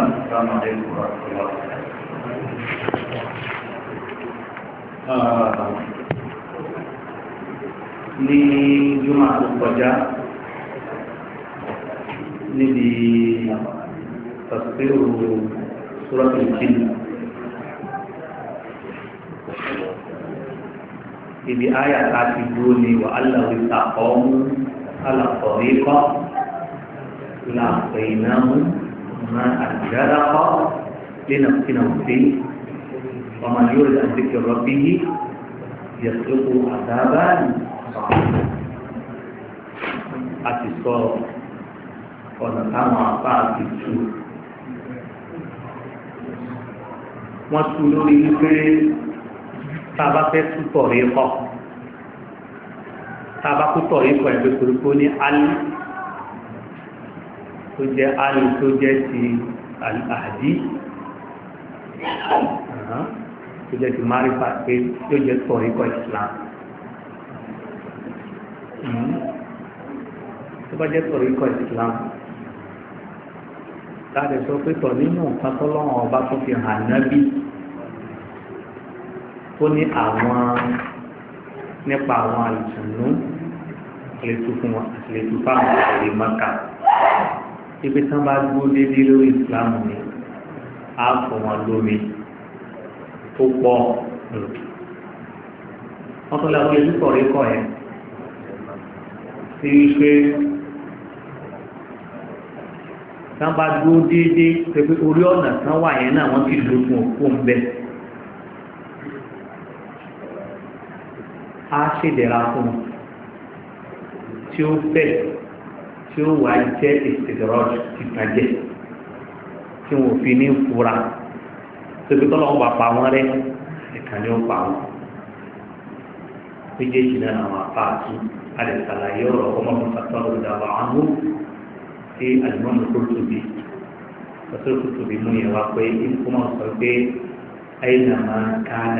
السلام عليكم ورحمة الله وبركاته. Ní Júmọ̀ tó kọjá níbi tafsiru Suratul Jinn, ibi àyà láti dúró ní wa allahu istaqamu ala tariqa la'ataynahum ma'an ghadaqa linaftinahum fihi wa man yurid an dhikri rabbih yasluku 'adaban àti sọ ọ̀nà táwọn apá àti tú wọ́n tú lórí wípé tá a bá fẹ́ tú tọ̀rí kọ́ tá a bá kú tọ̀rí kọ́ ẹgbẹ́ koríko ní alì tó jẹ́ alì tó jẹ́ ti àdí tó jẹ́ ti márífà pé tó jẹ́ tọ̀rí kọ́ Islam. Tó bá jẹ́ tọ̀rí ikọ̀ Islam láti sọ pé tọ̀ nínú nǹkan tọ́lọ́wọ́n ọba tó fi hàn nábì tó ní àwọn nípa àwọn àlùsànnú àlètò fún wọn àlètò fáwọn àlè maka ibi tán bá dúró dédé lórí Islam ni á fọ wọn lómi tó pọ̀ wọ́n tó lọ́wọ́ ojú tọ̀rí ikọ̀ yẹn sí wípé tán bá dúró déédéé pẹ̀lú orí ọ̀nà tán wà yẹn náà wọ́n ti lò fún òkú ń bẹ́ á ṣèdẹ̀ra fún un tí ó fẹ́ tí ó wà jẹ́ ìṣèdọ̀rọ̀jù ìtàjẹ́ tí wọ́n fi ní fura tóbi tọ́lọ́ wọn bá pa wọ́n rẹ́ ẹ̀ka ni ó pa wọ́n méjèèjì náà àwọn apá àti alẹ́sàlàyé ọ̀rọ̀ ọmọdún fàtọ́rọ̀ ìdàbà àánú tí alimọ́nù Qurtubi fàtọ́rọ̀ Qurtubi mú yẹn wá pé ìfúnmọ̀ sọ pé aynama kana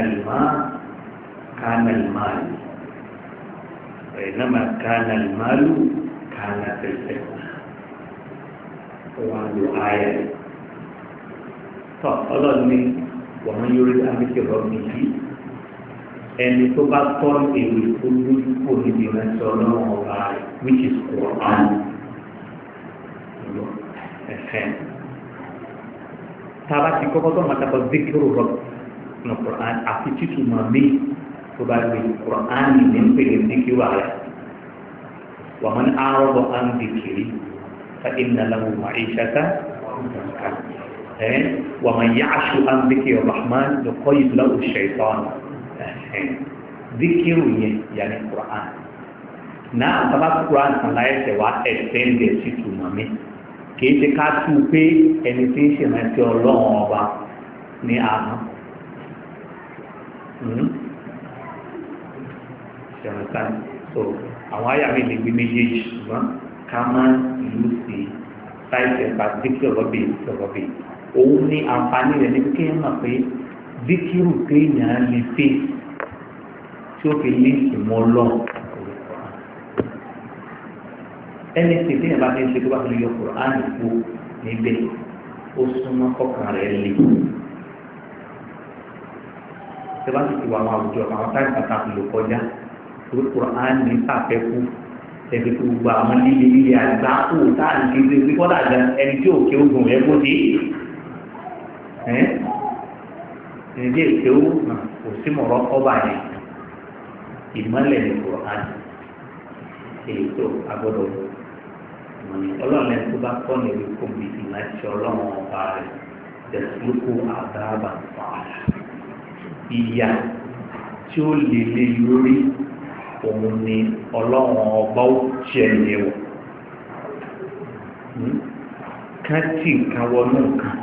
al-mal aynama kana al-mal kana al-fitna wà ló ayẹ tọ́ ọlọ́ni wọ́n yóò rí àmìkì rọ́bì yìí ẹni tó bá tọ́ èrò tó lójú kò níbi ìrántí ọlọ́run ọba rẹ̀ which is Quran ẹ̀fẹ́ tá a bá ti kọ́kọ́ tó máa tàbí zikiru rọ̀ ní Quran àti títù màmí tó bá gbé Quran ní ń pèlè zikiru rẹ̀ wa man a'rada an dhikri fa inna lahu ma'ishatan wa man ya'shu an dhikri rahman nuqayyid lahu shaytanan zikiru yẹn yanni Quran náà sábà Quran kan láyé tẹ wá ẹsẹ̀ǹdẹ̀ sí tùmọ̀ mi kì í ṣe ká tú pé ẹni tí ń ṣe rántí ọlọ́run ọba ní àná ṣẹ̀rọ̀ta so àwọn àyà mi lè gbé méjèèjì ṣùgbọ́n ká máa ìlú sí sáìsì ẹ̀ka zikiru rọ́bì òun ní àǹfààní rẹ̀ ní kéèyàn mọ̀ pé zikiru kéèyàn lè fèsì tí ó fi lé ìmọ̀ lọ ẹni tí ìdíyàn bá ní ṣe tó bá fi yọ Kùránì kú níbẹ̀ ó súnmọ́ kọkàn rẹ̀ lè tí wọ́n ti wà àwọn àwùjọ àwọn táyì pàtàkì ló kọjá tó Kùránì ní sàfẹ́kù ẹ̀fẹ̀ tó gba àwọn líle àgbà kù táà ní kéde sí kọ́dà gan ẹni tí òkè ogun rẹ̀ kó dé ẹni tí èké ó kò sí mọ̀rọ́ kọ́bà yẹn ìmọ̀lẹ̀ ní Quran èyí tó agbọ́dọ̀ ọlọ́run tó bá kọ́ ní ìwé kò bí ìrántí ọlọ́run ọba rẹ̀ tẹ̀sílùkù àdáàbà fàálà ìyá tí ó lè lé lórí òun ni ọlọ́run ọba ó jẹ́ ìyẹ̀wò ká tí nǹkan wọnú nǹkan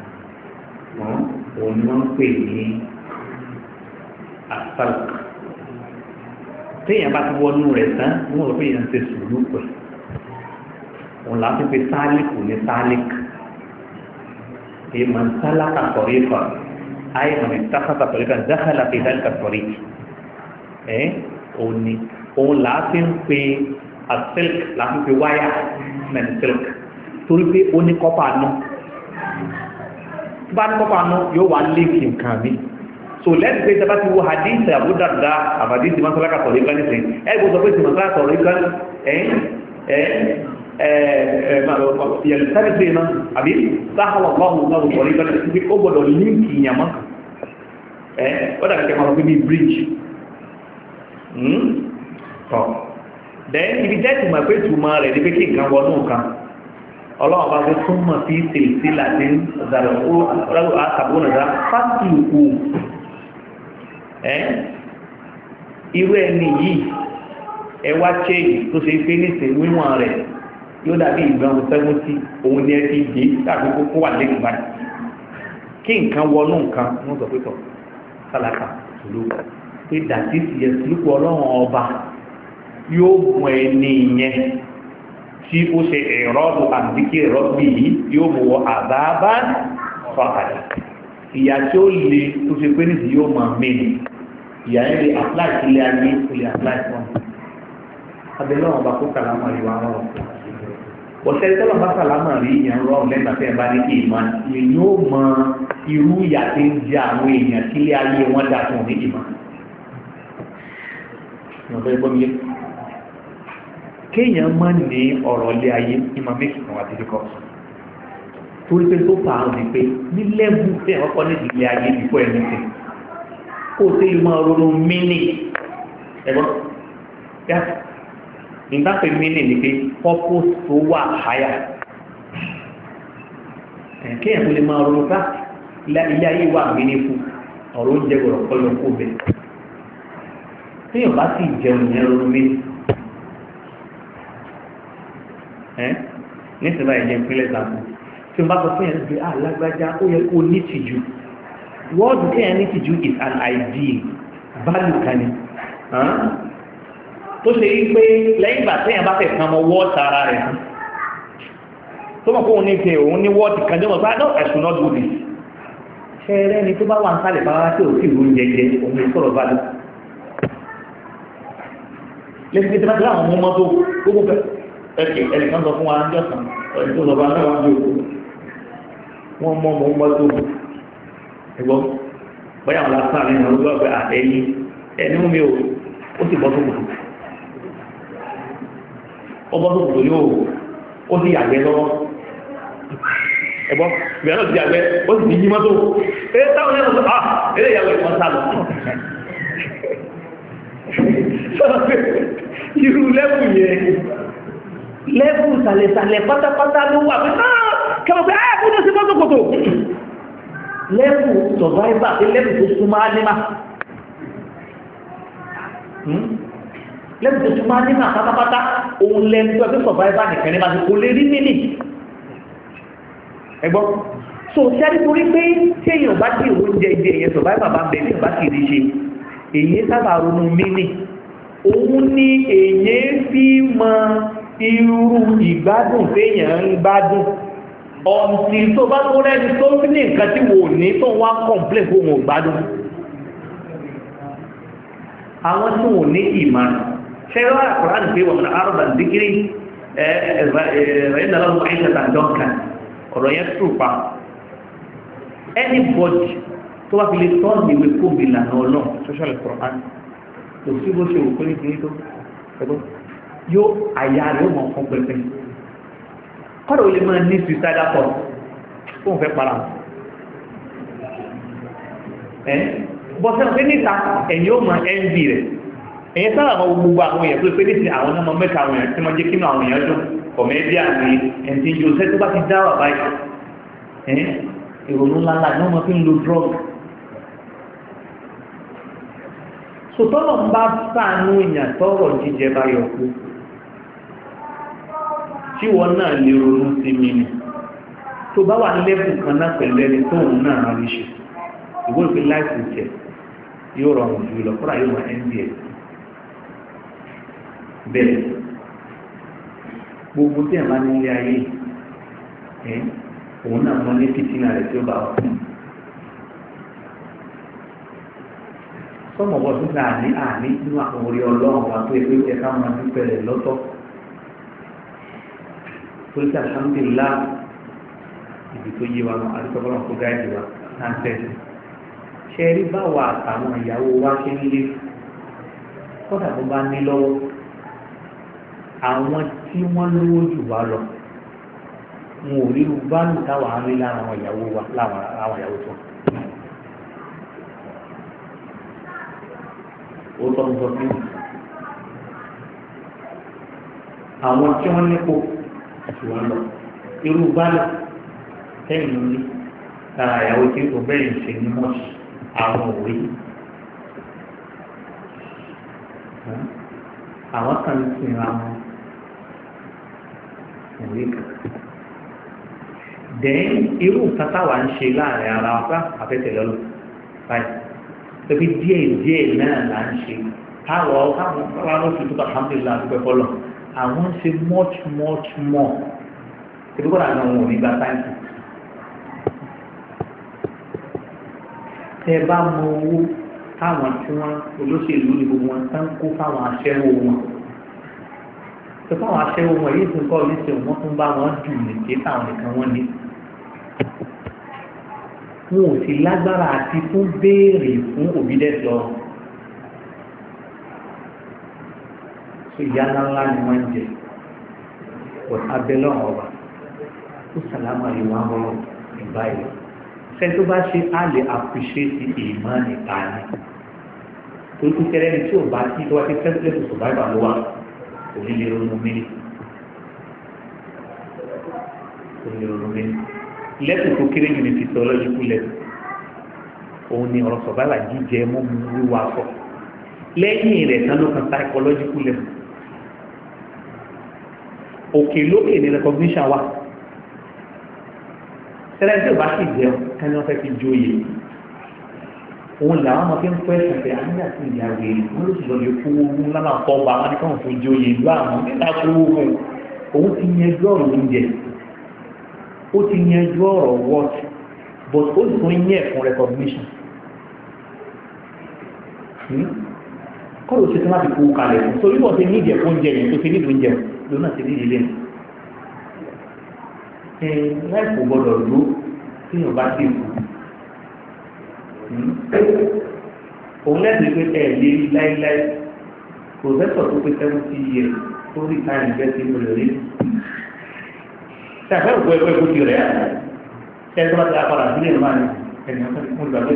òun ni wọ́n ń pè ní asálùkù téèyàn bá ti wọnú rẹ̀ tán wọ́n rò pé èèyàn ti sùúrù pẹ̀ òun láti fi sáálìkù ní sáálìkù èyí máa ń sálákà sọ̀rí kan ayé máa ń sálákà sọ̀rí kan dáhàlà fi dáhàlà sọ̀rí òun ni òun láti ń pe àsílk láti fi wáyà mẹ́rin sílk torí pé ó ní kọ́pà náà bá ní kọ́kọ́ àánú yóò wá léèkì nǹkan mi so lẹ́nu pé sábà ti wo hadith Abu Darda àbàdí ti mọ́sálásí sọ̀rọ̀ ìkan nísìnyí ẹ̀gbọ́n sọ pé ti mọ́sálásí sọ̀rọ̀ ìkan yẹ̀lùsáré sí iná àbí sáhàwà báwọn náà sọ̀rọ̀ ìkan nísìnyí ó gbọ́dọ̀ líǹkì ìyàmọ́ ó dàbí kẹ́ máa lọ bí bridge tọ́ then ibi jẹ́ ìtumọ̀ pé ìtumọ̀ rẹ̀ ní pé kí nǹkan wọnú nǹkan ọlọ́run bá fi túnmọ̀ sí tèèsí láti zàrẹ̀ ó àtàbọ̀nà dá fásitì òkú irú ẹni yìí ẹwà chéèjì tó ṣe pé ní ìsìn wíwọ̀n rẹ̀ yóò dàbí ìgbọ̀n 70 òun ni ẹ ti dé tàbí kókó wà lẹ́kùn báyìí kí nǹkan wọnú nǹkan wọ́n sọ pé tọ̀ sálàkà tòló pé dàtí sì yẹ sílùkù ọlọ́run ọba yóò mọ ẹni yẹn tí ó ṣe ìrọ́bù àbíkí ìrọ́bì yìí yóò mú wọ àbábá fàkàdà ìyà tí ó le tó ṣe pé nìsí yóò máa mẹ́rin ìyà yẹn lè apply sílé ayé ó lè apply fún un abẹ́lẹ́ ọ̀bá kó kàlámà rí wa rọrùn ọ̀sẹ̀ tọ́lọ̀ bá kàlámà rí ìyẹn rọrùn lẹ́gbàá tẹ́ ẹ bá ní ìmọ̀ ìyẹn yóò mọ irú ìyà tí ń jẹ àwọn èèyàn sílé ayé wọn dà fún ní ìmọ̀ kéèyàn máa ní ọ̀rọ̀ ilé ayé ìmọ̀ méjì kan wà dídíkọ̀ torí pé tó fà á ní pé ní lẹ́bù tí ẹ̀wọ́n kọ́ ní ìdílé ayé before anything kó o tẹ́lẹ̀ máa ronú mínì ẹ̀gbọ́n yá nígbà pé mínì ni pé purpose tó wà higher kéèyàn tó lè máa ronú ká ilé ayé wà mínì fún ọ̀rọ̀ oúnjẹ gbọ̀rọ̀ kọ́ lọ kó bẹ́ẹ̀ téèyàn bá sì jẹun ìyẹn ronú mínì nísìnyí báyìí jẹ́ ìpínlẹ̀ ìsàkùn tí wọ́n bá sọ fún yẹn pé alágbájá ó yẹ kó ní tìjú wọ́ọ̀dù tí yẹn ní tìjú is an ideal value kan ni tó ṣe yí pé lẹ́yìn ìgbà tí yẹn bá fẹ́ kan mọ wọ́ọ̀tì ara rẹ̀ tó mọ̀ pé òun ní fi òun ní wọ́ọ̀tì kan jẹ́ mọ̀ pé no I should not do this ṣẹ́rẹ́ ni tó bá wà ń sálẹ̀ bá wá sí òfin ìlú oúnjẹ jẹ òun ní sọ̀rọ̀ value lẹ́sìn tí wọ́n ti láwọn ọmọ mọ́tò gbogbo fẹ́ ẹnìkan sọ fún wa ń jọ́sàn ẹni tó sọ̀rọ̀ náà wọ́n jòkó wọ́n mọ́ mọ́ mọ́tò ẹgbọ́n bóyá wọn lásán ní ọdún lọ́gbẹ́ àtẹ́yìn ẹni mú mi ó sì bọ́ sókòtò ó bọ́ sókòtò yóò ó sì yàgbẹ́ lọ́wọ́ ẹgbọ́n ìbẹ̀rẹ̀ náà ti yàgbẹ́ ó sì ti yí mọ́tò ẹ táwọn ẹ̀rọ sọ eré ìyàwó ẹ̀kọ́ sá lọ irú lẹ́bù yẹn lẹ́bù sàlẹ̀sàlẹ̀ pátápátá ló wà pé kẹwàá pé fúnjẹ́ sí mọ́tòkòtò lẹ́bù survivor pé lẹ́bù tó súnmọ́ ánímà lẹ́bù tó súnmọ́ ánímà pátápátá òun lẹ́bù tó ẹgbẹ́ survivor nìkan ní máa kò lè rí nílì ẹgbọ́n so sẹ́rí torí pé tí èèyàn bá tí oúnjẹ ìdí èèyàn survivor bá bẹ̀rẹ̀ èèyàn bá sì rí ṣe èyí sábà ronú mínì òun ni èyí fi mọ irú ìgbádùn téèyàn ń gbádùn ọ̀nà tó bá tó rẹ́ni tó ní nǹkan tí wò ní tó wá kọ̀m̀plẹ̀ fún òun gbádùn àwọn tí wò ní ìmọ̀ ṣẹ́rọ àkùrán pé wọ́n na arọ́bà dígírí ẹ̀rẹ́dàlọ́wọ́ àìsàtà duncan ọ̀rọ̀ yẹn tó pa anybody tó wá fi lè tọ́ọ̀nù ìwé kóbi ìlànà ọlọ́run social Quran kò sí bó ṣe òkú ní kìí tó ẹgbọ́n yóò àyà rẹ̀ ó mọ̀ fún pẹ̀pẹ̀ kọ́dọ̀ ó lè máa ní suicidal thought fún fẹ́ para bọ́sẹ̀ pé níta ẹ̀yìn ó máa envy rẹ̀ ẹ̀yìn sára àwọn gbogbo àwọn èèyàn tó pé ní ti àwọn ọmọ mẹ́ta àwọn èèyàn tí wọ́n jẹ́ kí àwọn èèyàn dùn kọ̀mẹ́díà ní ẹ̀ǹtí joseph tó bá ti dá wà báyìí ìrònú ńláńlá ní wọ́n fi ń lo drug sòtọ́nà ń bá sáànú èèyàn tọ́rọ̀ jíjẹ bá yọ kú tí wọ́n náà lè ronú sí mi ni tó bá wà lẹ́bù kan náà pẹ̀lú ẹni tóun náà rí ṣe ìwé ìpín láìsí jẹ yóò rọrùn jù lọ fúnra yóò máa nba bẹ́ẹ̀ gbogbo tí ẹ̀ máa ní ilé ayé òun náà mọ́ ní fìtínà rẹ̀ tí ó bá wà sọ́mọ̀ bọ́ sí àní nínú àwọn orí ọlọ́run wa tó ẹgbẹ́ ẹ̀ka máa dúpẹ́ rẹ̀ lọ́tọ̀ torí sí alhamdulillah ibi tó yé wa mọ́ àdúgbò ọlọ́run tó gáàdì wa náà tẹ̀sí ṣe rí báwa àtàwọn ìyàwó wa ṣe ń lé kódà tó bá ní lọ́wọ́ àwọn tí wọ́n lówó jù wá lọ wọn ò rí báàlù táwọn á rí lára àwọn ìyàwó wa láwọn àwọn ìyàwó tó ó tọ́ ń sọ fún àwọn tí wọ́n nípò àti wọn lọ irú báàlù tẹ́yìn ní lára ìyàwó tí ó bẹ́ẹ̀ ṣe ní mọ́ọ̀sì àwọn òwe àwọn kan ti ra wọn òwe kan dẹ́n irú nǹkan táwa ń ṣe láàrin ara wa bá àfẹ́tẹ̀ lọ́lọ́ báyìí tóbi díẹ̀ náà là ń ṣe táwọn ló fi túbọ̀ alhamdulillah àdúgbò fọlọ́ àwọn ń ṣe much more ebi kọ́ làwọn ohun òní gba táǹkì tẹ bá mọ owó táwọn tí wọ́n olóṣèlú ní gbogbo wọn tán kó fáwọn aṣẹ́wó wọn tó fáwọn aṣẹ́wó wọn èyí tó ń kọ́ oníṣẹ́ wọn tún bá wọn dùn ní kí táwọn nìkan wọ́n ní wọn ò sì lágbára àti fún béèrè fún obedience lọ so ìyá ńláńlá ni wọ́n ń jẹ wọ́n abẹ́lẹ́ ọ̀rọ̀ ó sàlámà yìí wọ́n wọ́n ìgbà yìí sẹ́ni tó bá ṣe á lè appreciate ìmọ̀ nípa ni tó tún kẹ́rẹ́ ni tí ò bá tí tó wá sí senseless to survive ló wà kò ní lè ronú mílí lẹ́tù tó kéré yìí ní physiological level òun ni ọ̀rọ̀ survival jíjẹ mọ́ mu wíwá sọ lẹ́yìn rẹ̀ tán ló kan psychological level òkè lókè ní recognition wa tẹ́lẹ̀ tí ò bá sì jẹun kí wọ́n fẹ́ fi jóye òun làwọn ọmọ fi ń pẹ́ ẹ̀sẹ̀ àmì àti ìyá rèé wọ́n ló sì lọ lè kó owó lánàá kọ́ ọba wọn ní káwọn fi jóye ìlú àwọn nígbà kó owó òun ti yanjú ọ̀rọ̀ oúnjẹ ó ti yanjú ọ̀rọ̀ work but ó sì tún yẹ fún recognition kọ́lù ṣe tí wọ́n ti kó kalẹ̀ fún torí wọ́n ti ní ìjẹ̀ fún oúnjẹ yẹn tó ti ní ìdóúnjẹ lónà ti ní ìdílé láìpò gbọdọ̀ ló tí yóò bá dé kú òun lẹ́sìn pé ẹ̀ lé láíláí pòfẹ́sọ̀ tó pé 70 years tó rí táyà ìgbẹ́sí ìpínlẹ̀ rí ṣàfẹ́ òkú ẹgbẹ́ kó ti rẹ̀ ṣe tó bá ti apára sílẹ̀ ló máa ní ẹni ọ̀sán mú ìgbàgbé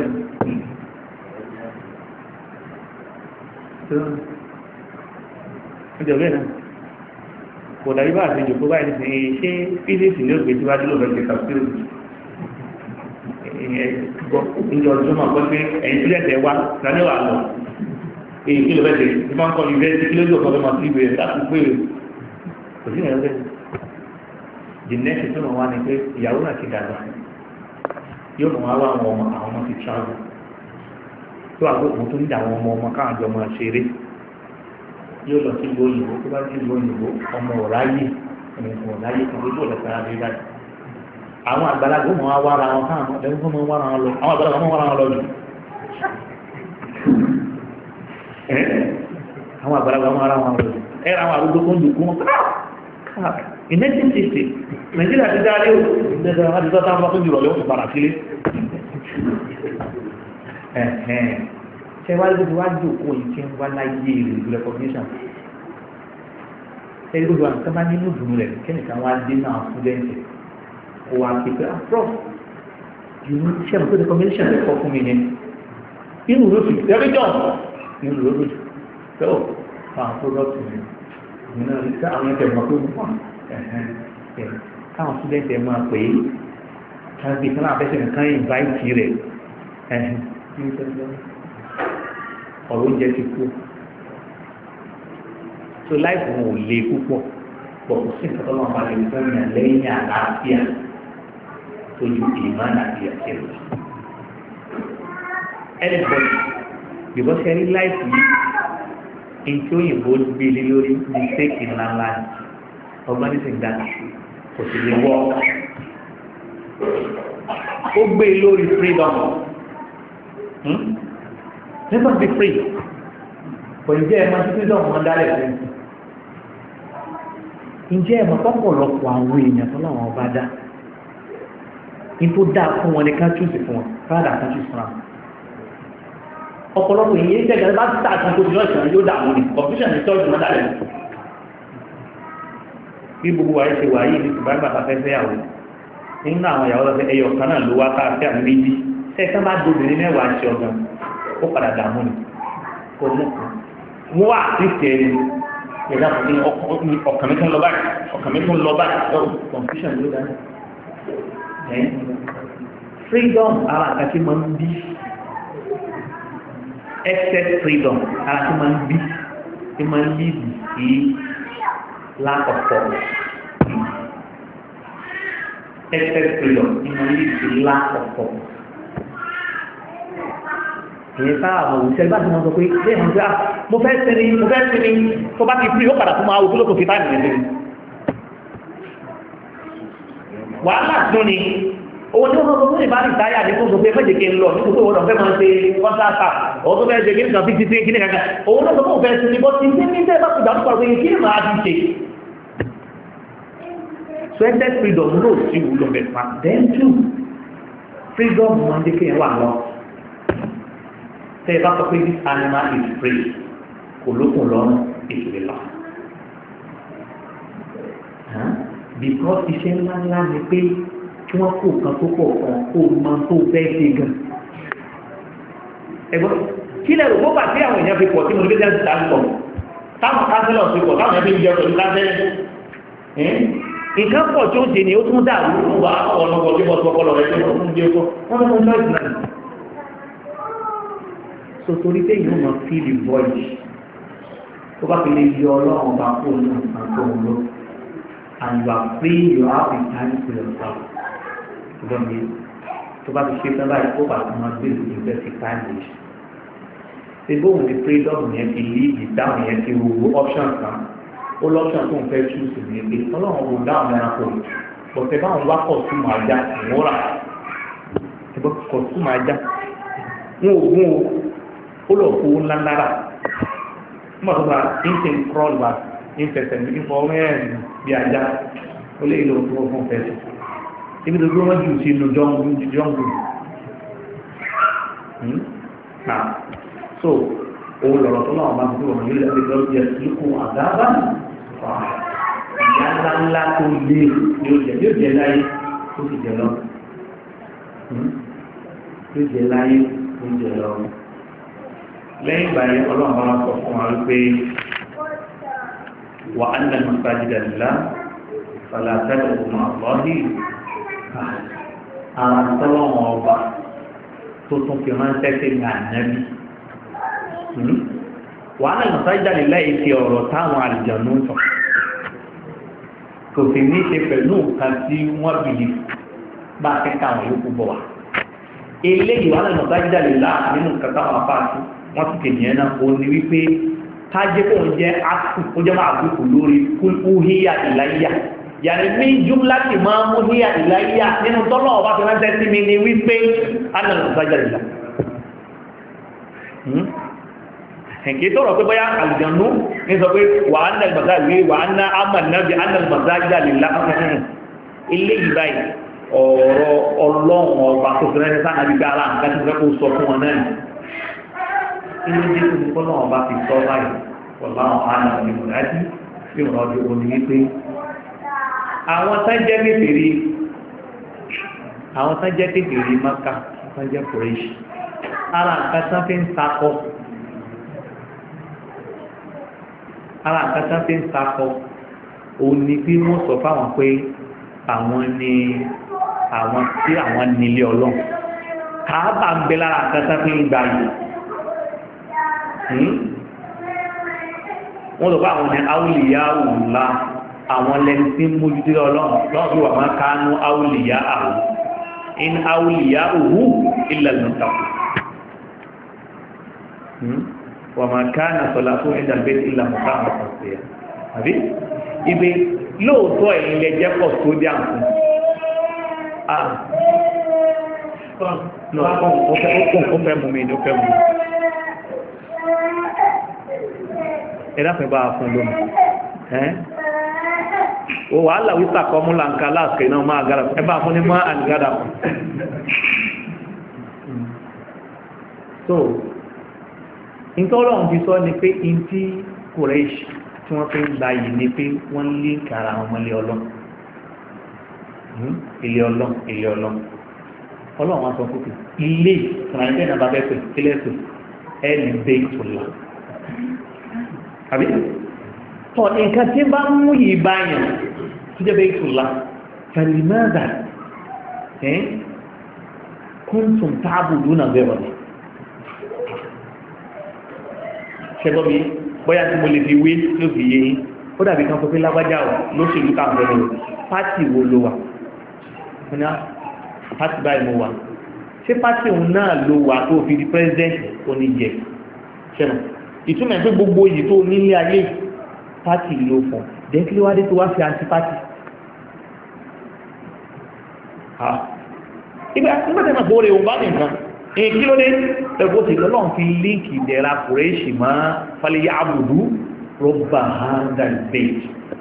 ìjọba náà kò dàbí bá àti ìjòkó báyìí ní ṣe fíìsì ní ògbé tí wájú ló fẹ́ ṣe kàfíìrì ìjọ ọdún máa pẹ́ pé ẹ̀yìn sílẹ̀ tẹ̀ wá lálẹ́ wà lọ èyí kí ló fẹ́ ṣe tí máa ń kọ́ ìfẹ́ sí kí ló dé ọ̀kan fẹ́ máa sí ìwé láti pé kò sí ìrìn àjò the next thing wọ́n wá ní pé ìyàwó náà ti dàgbà yóò mọ̀ wá àwọn ọmọ ti travel tó àgbókùn tó ń dà àwọn ọmọ káwọn jọ máa ṣeré yóò lọ sí ìlú òyìnbó tó bá sí ìlú òyìnbó ọmọ ọ̀ráyè kan lójú ọ̀lẹ̀ sára rí báyìí àwọn àgbàlagbà mọ̀ wá ra wọn káwọn ọmọdé fún mọ̀ wá ra wọn lọ àwọn àgbàlagbà mọ̀ wá ra wọn lọ jù àwọn àgbàlagbà mọ̀ wá ra wọn lọ jù ẹ ra àwọn àrùgbó tó ń dùkú wọn in 1960 Nàìjíríà ti dá lé o ìdẹ́sẹ̀ wọn ti tọ́ táwọn fún ìrọ̀lẹ́ òkú padà sílé ṣe wá lójú wá jòkó yìí tí ń wá láyé ìlú recognition ṣe gbogbo àwọn kan bá nínú ìdùnnú rẹ̀ kẹ́nìkan wá dé náà fúdẹ́ǹtì kó wá pé pé prof ìlú ṣe àmọ́ pé recognition rẹ̀ kọ́ fún mi yẹn inú ló fi tẹ́lẹ̀jọ́ inú ló fi tẹ́ ọ̀ fún àwọn product mi ìmúná rí sí àwọn ẹgbẹ́ ìmọ̀ pé wọ́n káwọn fúdẹ́ǹtì ẹ̀ máa pè é káwọn ìkan náà fẹ́sẹ̀ nǹkan invite rẹ̀ ọ̀rọ̀ oúnjẹ ti kú so láìpẹ́ wọn ò lè púpọ̀ pọ̀ kò sí nǹkan tó lọ́wọ́ máa lè fún yàn lẹ́yìn àlàáfíà tó ju ìmọ̀ àti ẹ̀sẹ̀ lọ. anybody bìbọ́ ṣe rí láìpẹ́ yìí tí òyìnbó gbé lé lórí mistake ńláńlá ọgbọ́n ní sìn dáná kò sì lè wọ́ ó gbé lórí freedom. Let us be free. Kò ní jẹ́ ẹ̀mọ́ títí dọ̀ wọ́n dálẹ̀ fún un. Ǹjẹ́ ẹ̀mọ́ tọ́pọ̀lọpọ̀ àwọn èèyàn tó láwọn ọba dá? ní tó dáa fún wọn ní ká chúùsì fún wọn káàdà kan chúùsì fún wọn ọ̀pọ̀lọpọ̀ èyí jẹ́gẹ̀rẹ́ bá títà kan tó fi lọ́ọ̀ṣẹ̀ yóò dààmú ni confusion ní tọ́jú mọ́tà rẹ̀ bí gbogbo wa ṣe wà yìí ní ṣùgbọ́n bàbá fẹ́ fẹ́ yàwó nínú àwọn ìyàwó lọ́fẹ́ ẹyọ kan náà ló wá káàkiri àmì méjì ṣẹ́ẹ̀kan bá dobìnrin mẹ́wàá ṣe ọ̀gán ó padà dààmú ni kò mú kan wọ́n wà sí tẹ̀lé ẹ̀dá ọkàn mi tún lọ báyìí ọkàn mi tún lọ báyìí confusion ló dáná freedom ara àkàtì máa ń bí excess freedom ara tí máa ń bí tí máa ń líbi sí lack of purpose excess freedom tí máa ń líbi sí lack of purpose ìyẹn sáà àwọn òṣèlú bá ti wọn sọ pé lè hàn sí à mo fẹ́ sinmi tó bá ti free ó padà fún ma ojú lókò fi táìmù rẹ̀ lẹ́nu wàhálà tún ni owó tí wọ́n sọ fún ìbá ní táyà ní fún sọ pé méje kí n lọ ní gbogbo ọ̀dọ̀ fẹ́ máa ṣe kọ́ńtàkà ọ̀ tó fẹ́ ṣe kí nìkan fi ti kí nìkan owó náà sọ fún òfẹ́ sinmi bọ́ ti ní tẹ́ bá ti gbà púpọ̀ pé kí ni màá ti ṣe so excess freedom náà sí wúlò bẹ̀ pa then two freedom máa ń dé kéèyàn wà lọ tẹ́ ẹ bá sọ pé this animal is free kò lókun lọ́rùn ìṣòro lọ because iṣẹ́ ńláńlá ni pé kí wọ́n kó kan tó pọ̀ kan kó máa tó fẹ́ ṣe gan ẹgbọ́n kí lẹ́rù kó bàtí àwọn èèyàn fi pọ̀ tí mo ní bẹ́ẹ̀ ti dáńtọ̀ táwọn kánsẹ́lọ̀ fi pọ̀ táwọn èèyàn fi ń jẹ pẹ̀lú kánsẹ́lẹ̀ nǹkan pọ̀ tí ó ṣe ni ó tún dà wúlò wá ọ̀nà ọ̀gbọ̀n bọ́ ọpọlọ rẹ̀ tó ń jẹ́ ọkọ̀ wọ́n tó ń lọ́ọ̀dì náà so torí pé yóò máa feel the voice tó bá fi lè yọ ọlọ́run bá kó ní nǹkan tó ń lọ and you are free you have the time to yourself ṣùgbọ́n mi tó bá ti ṣe tán báyìí kó bá ti máa gbé ìlú ìfẹ́ sí time lè ṣe bóun ti freedom yẹn ti lead ìdáhùn yẹn ti wo options kan ó lọ́pṣọ̀n tó ń fẹ́ choose ní pé ọlọ́run kò dáhùn ẹranko bọ̀tẹ́ báwọn wá kọ̀ sí máa já ìwọ́ra ẹgbẹ́ kọ̀ sí máa já wọn ò gún ó lọ kó ńlá náírà nígbà tó bá ń ṣe crawl back ń fẹsẹ̀ ní ìfọ̀ mẹ́rin bí ajá ó lè lọ tó fún fẹsẹ̀ ibi tó gbé wọn jù sí inú jọ́ngù so òun lọ̀rọ̀ tó náà máa ń gbé wọn yóò lẹ́gbẹ̀ẹ́ lọ́wọ́ yẹ lóko àdábà ìyá ńláńlá tó lé yóò jẹ láyé tó sì jẹ lọ yóò jẹ láyé tó jẹ lọ lẹ́yìn ìgbà yẹn ọlọ́run bá sọ fún wa wípé wà á nà masajida lillah fala tad'u ma'a Allahi àwọn tọ́lọ́wọ́n ọba tó tún fi ránṣẹ́ sí ní ànábì wà á nà masajida lillah ìfi ọ̀rọ̀ táwọn àlùjànnú sọ kò sì ní ṣe pẹ̀lú nǹkan tí wọ́n bìí bá kẹ́kẹ́ àwọn yòókù bọ̀ wá eléyìí wà á nà masajida lillah nínú nǹkan táwọn afáàtì wọ́n ti tèmi ẹ̀ náà ó ní wípé kájẹ́ kó ń jẹ́ ákù ó jẹ́ máa gbùkù lórí kúhíyà ìláyà yàrá ní jùmláti máa mú híyà ìláyà nínú tọ́lọ̀ ọba fi ránṣẹ́ sí mi ní wípé ánàlù sájàlélà ẹ̀kẹ́ tọ́rọ̀ pé bóyá àlùjànnú ní sọ pé wà á nà ìgbàsáàlì wà á ná àmàlìnàbí ánàlù sájàlélà ilé ìbáyìí ọ̀rọ̀ ọlọ́run ọba tó fi ránṣẹ́ sáà nàbí gbára nǹkan tí wọ́n kó sọ fún wọn náà inú jẹ́ tó ní kọ́nà ọba fi sọ báyìí wọ̀lá ọ̀hánà ní mọ̀lájí tí wọ́n ọdún òní wípé àwọn tán jẹ́ kéfèrí Mákà tán jẹ́ Kùrẹ́ṣì ara nǹkan tán fi ń sakọ òun ni bí wọ́n sọ fáwọn pé àwọn ni àwọn tí àwọn nílé Ọlọ́run Káàbà ń bẹ lára nǹkan tán fi ń gbà yìí wọ́n lọ bá àwọn ní áwùlìyá òǹlá àwọn lẹ́ni tí ń mójútó ọlọ́run lọ́wọ́ wà máa kánú áwùlìyá àwù in áwùlìyá òhù ilẹ̀ lọ́tàkù wà máa kánú sọlá fún ìdàgbé ilẹ̀ mọ̀ká àpàṣẹ àbí ibi lóòótọ́ ilẹ̀ jẹ́ pọ̀ tó dé àǹkú ó fẹ́ mú mi ní ó fẹ́ mú mi ẹ̀dàfẹ́ bá fún lónìí o wàhálà wíta kọ́ mú lànkà láàkẹ́ náà máa gara ẹ bá fún ní máa àdìgádà fún so nǹkan ọlọ́run fi sọ ni pé in tí Quraysh tí wọ́n fi ń gba yìí ni pé wọ́n lé kàrà àwọn ilé ọlọ́run ilé ọlọ́run ọlọ́run wọn sọ fún mi ilé ìrànlẹ́ náà bá bẹ́ẹ̀ pẹ̀ ilé ẹ̀sùn ẹni Baytullah àbí tọ́ nǹkan tí bá mú yìí báyàn tó jẹ́ Baytullah falimada kuntum ta'buduna ghayra ṣẹgbọ́n mi bóyá tí mo lè fi wé ló fi yé yín ó dàbí kan pé lágbájá ò lóṣèlú káwọn fẹ́ lọ pátì wo ló wà pátì báyìí mo wà ṣé pátì òun náà ló wà tó fi di president oníjẹ ṣẹ́nà ìtumọ̀ pé gbogbo yìí tó nílé ayé pátì ló fún dẹ́kíléwádé tó wá fi antipátì nígbàtí ma gbóre òun bá nìkan kí ló dé ẹgbó ti lọ́lọ́n fi líǹkì ìdẹ̀ra Kùrẹ́ṣì máa fàlẹ́yà àbùdú rọ́bà handal bayt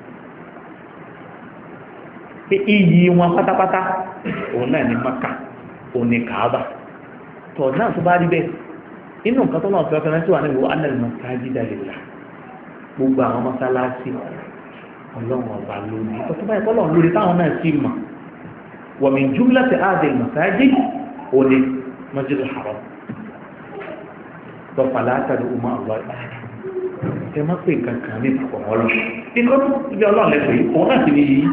pé iyì wọn pátápátá òun náà ní Maka òun ní Kaaba tọ̀ náà tó bá rí bẹ́ẹ̀ inú nǹkan tó náà fẹ́ fẹ́ mẹ́tí wà níbo annal masajida lillah gbogbo àwọn mọ́sálásí ọlọ́run ọba lónìí tó báyìí kọ́lọ́run lórí táwọn náà sì mọ̀ wa min jumlati hadhihi al-masajid òní Masjidul Haram fala tad'u ma'a Allahi ahada ẹ má pè kankan ní ìpàkọ̀ ọlọ́ ikọ́ ibi ọlọ́run lẹ́pẹ̀ yìí òun náà sì ní yìí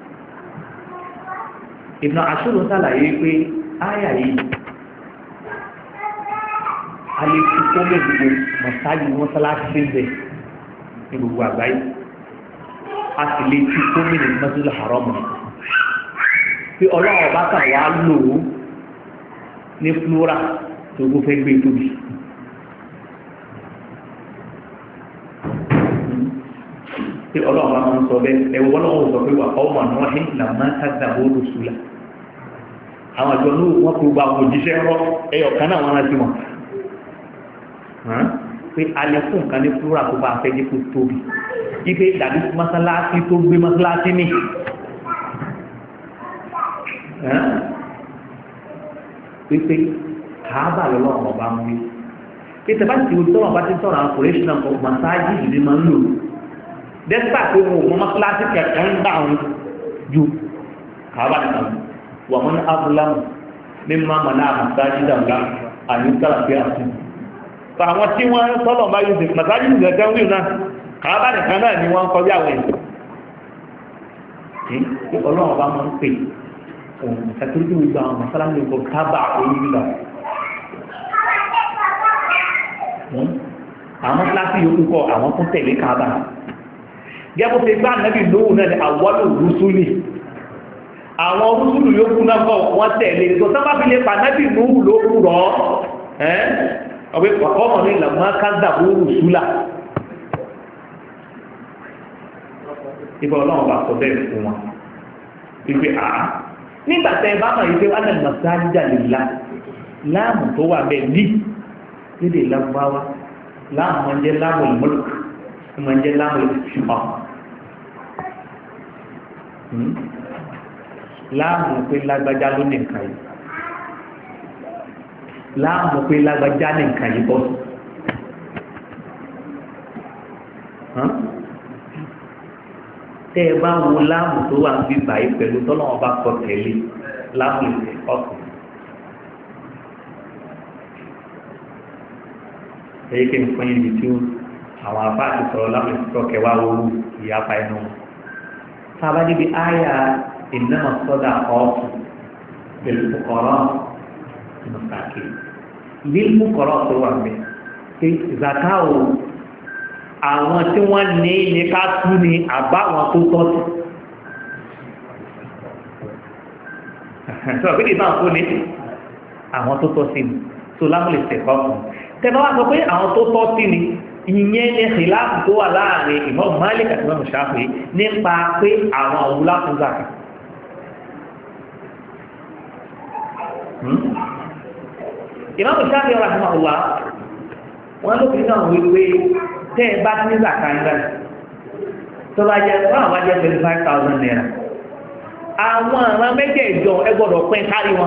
Ibn Ashur sàlàyé pé áyà yìí a lè fi kó lè gbogbo mọ̀sáàjì mọ́sálásí bẹ́ẹ̀ ní gbogbo àgbáyé a sì lè fi kó lè Masjidul Haram pé ọlọ́run ọba kan wà lò ó ní flora tó gbó fẹ́ gbé tóbi pé ọlọ́run bá máa ń sọ bẹ́ẹ̀ ẹ̀wọ̀ ọlọ́run sọ pé wà ọmọ náà ní làmá kájà bóòlù sùlà àwọn àjọ ní wọ́n kó gba òjíṣẹ́ rọ ẹyọ kan náà wọ́n rántí wọn pé alẹ́ fún nǹkan ní flora tó bá fẹ́ jẹ́ kó tóbi ipe dàbí mọ́sálásí tó gbé mọ́sálásí ní pípé Kaaba lọ́wọ́ ọba ń wí pété bá ti tọ́wọ́ bá ti tọ́rọ àwọn Kùrẹ́ṣì náà kọ́ masáájì ìdí máa ń lò dẹ́sítà pé wọn ò mọ mọ́sálásí kẹ̀kẹ́ ń gbà wọn ju Kaaba nìkan wà mọ́ ní abúlámù ní máma náà masáájì dàgbà àyè sàlàfíà sí fa àwọn tí wọ́n tọ́lọ̀ bá yóò ṣe masáájì ìdẹ̀kẹ́ ń wí náà Kaaba nìkan náà ni wọ́n kọjá àwọn èèyàn ọlọ́run ọba máa ń pè sàkíríkì gbogbo àwọn masalasi nǹkan kábà onígbà àwọn masalasi yòókù kọ àwọn tó tẹ̀lé kábà gẹ́gbó ṣe gbá nàbì lóhùn náà ni àwọ́lò rúsúlì àwọn rúsúlù yòókù náà kọ wọ́n tẹ̀lé tó sábà fi lè pa nàbì lóhùn lóhùn rọ ọ̀pẹ́ pàkọ́mọ̀ ní ìlànà kádàbó rúsúlà ibà ọlọ́run bá sọ bẹ́ẹ̀ fún wọn wípé nígbàtẹ́ bá mọ̀ ìpé wánà masajida lillah láàmù tó wà bẹ́ẹ̀ ní lédè lágbáwá láàmù máa ń jẹ́ láàmù al-mulk máa ń jẹ́ láàmù al-shifaa láàmù pé lágbájá ló ní nǹkan yìí láàmù pé lágbájá ní nǹkan yìí bọ́ tẹ́ ẹ bá wo láàmù tó wà níbi báyìí pẹ̀lú tọ́lọ́wọ́n bá kọ tẹ̀lé láàmù ìfẹ́ ọkùn. èyí kí n fún yín tí àwọn afá ti sọ̀rọ̀ láàmù ìfẹ́ ọkẹ́ wá wọ́wọ́ ìyapa ẹnu wọn. sábà níbi àyà innama sadaqatu lil fuqara masakin lil fuqara tó wà mí pé zakao àwọn tí wọ́n ní ní ká tú ní àbáwọn tó tọ́ sí sọ pé ìbá fún ní àwọn tó tọ́ sí ní tó lámùlẹ̀ tẹ̀kọ́ fún tẹ́bá wá sọ pé àwọn tó tọ́ sí ní ìyẹn ní ìlàpù tó wà láàrin Imam Malik àti Imam Shafi'i nípa pé àwọn òwúlá fún zaka Imam Shafi'i rahimahullah wọ́n ló fi náà wípé tẹ́ ẹ bá ní zaka ń rẹ̀ tó bá jẹ́ fún àwọn ajẹ́ 25,000 naira àwọn àwọn méjèèjọ ẹ gbọ́dọ̀ pín kárí wọn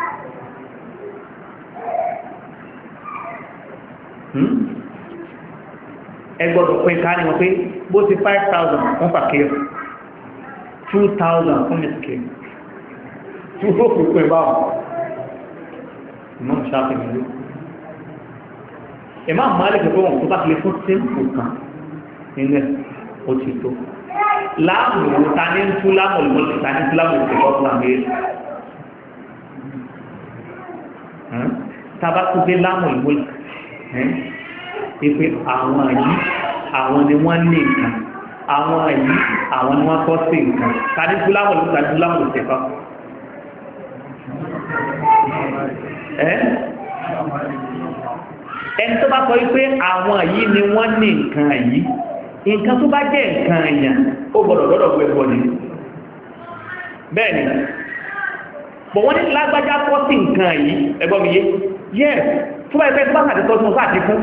ẹ gbọ́dọ̀ pín kárí wọn pé bó ti 5,000 fún fàkíyọ̀ 2,000 fún mẹ́sìkì tí ó fi pín báwọn ìmọ̀ ṣáfihàn ìlú ìmọ̀ àmàlẹ́kẹ̀ẹ́ tó wọ́n tó bá tilẹ̀ fún símpù kan nílẹ̀ ó ti tó láàmù ta ní ń tú láàmù ìmọ̀lẹ̀ ta ní tú láàmù ìpẹ̀kọ́ fún àmì tàbá tó dé láàmù ìmọ̀lẹ̀ ìpé àwọn yìí àwọn ni wọ́n ní nǹkan àwọn yìí àwọn ni wọ́n kọ́ sí nǹkan ta ní tú láàmù ìmọ̀lẹ̀ ta ní tú láàmù ìpẹ̀kọ́ ẹni tó bá sọ wípé àwọn yìí ni wọ́n ní nǹkan yìí nǹkan tó bá jẹ́ nǹkan èèyàn ó gbọ́dọ̀ lọ́dọ̀ gbẹ̀gbọ́ ni bẹ́ẹ̀ni bọ̀ wọ́n ní lágbájá kọ́ sí nǹkan yìí ẹgbọ́n mi yé yes tó bá ẹgbẹ́ tó bá sàti tọ́sùn sáàtì fún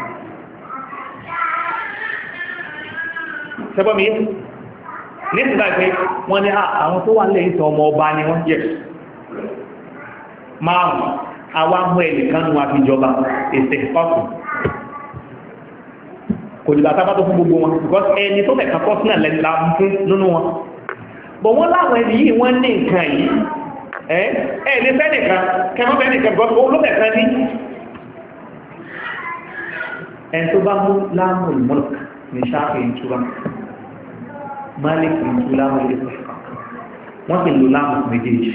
ṣẹgbọ́n mi yé ní ìsìnká ìpé wọ́n ní àwọn tó wà lẹ́yìn tó ọmọ ọba ni wọ́n jẹ́ márùn-ún àwọn amú ẹnìkan nù àfijọba èsè ọkùn kò jùlọ àtàbà tó fún gbogbo wọn because ẹni tó fẹ̀ka pọ́sínà lẹ́nìlá fún nínú wọn bọ̀ wọ́n láwọn ẹni yìí wọ́n ní nǹkan yìí ẹ̀ẹ́lẹ́ fẹ́nìkan kẹmọ́ fẹ́nìkan because ó ló fẹ̀ka ní ẹni tó bá mú láàmù ìmọ̀lùk ní sáfì ìtura máàlìkì ìtura láàmù ìlú wọ́n sì lò láàmù méjèèjì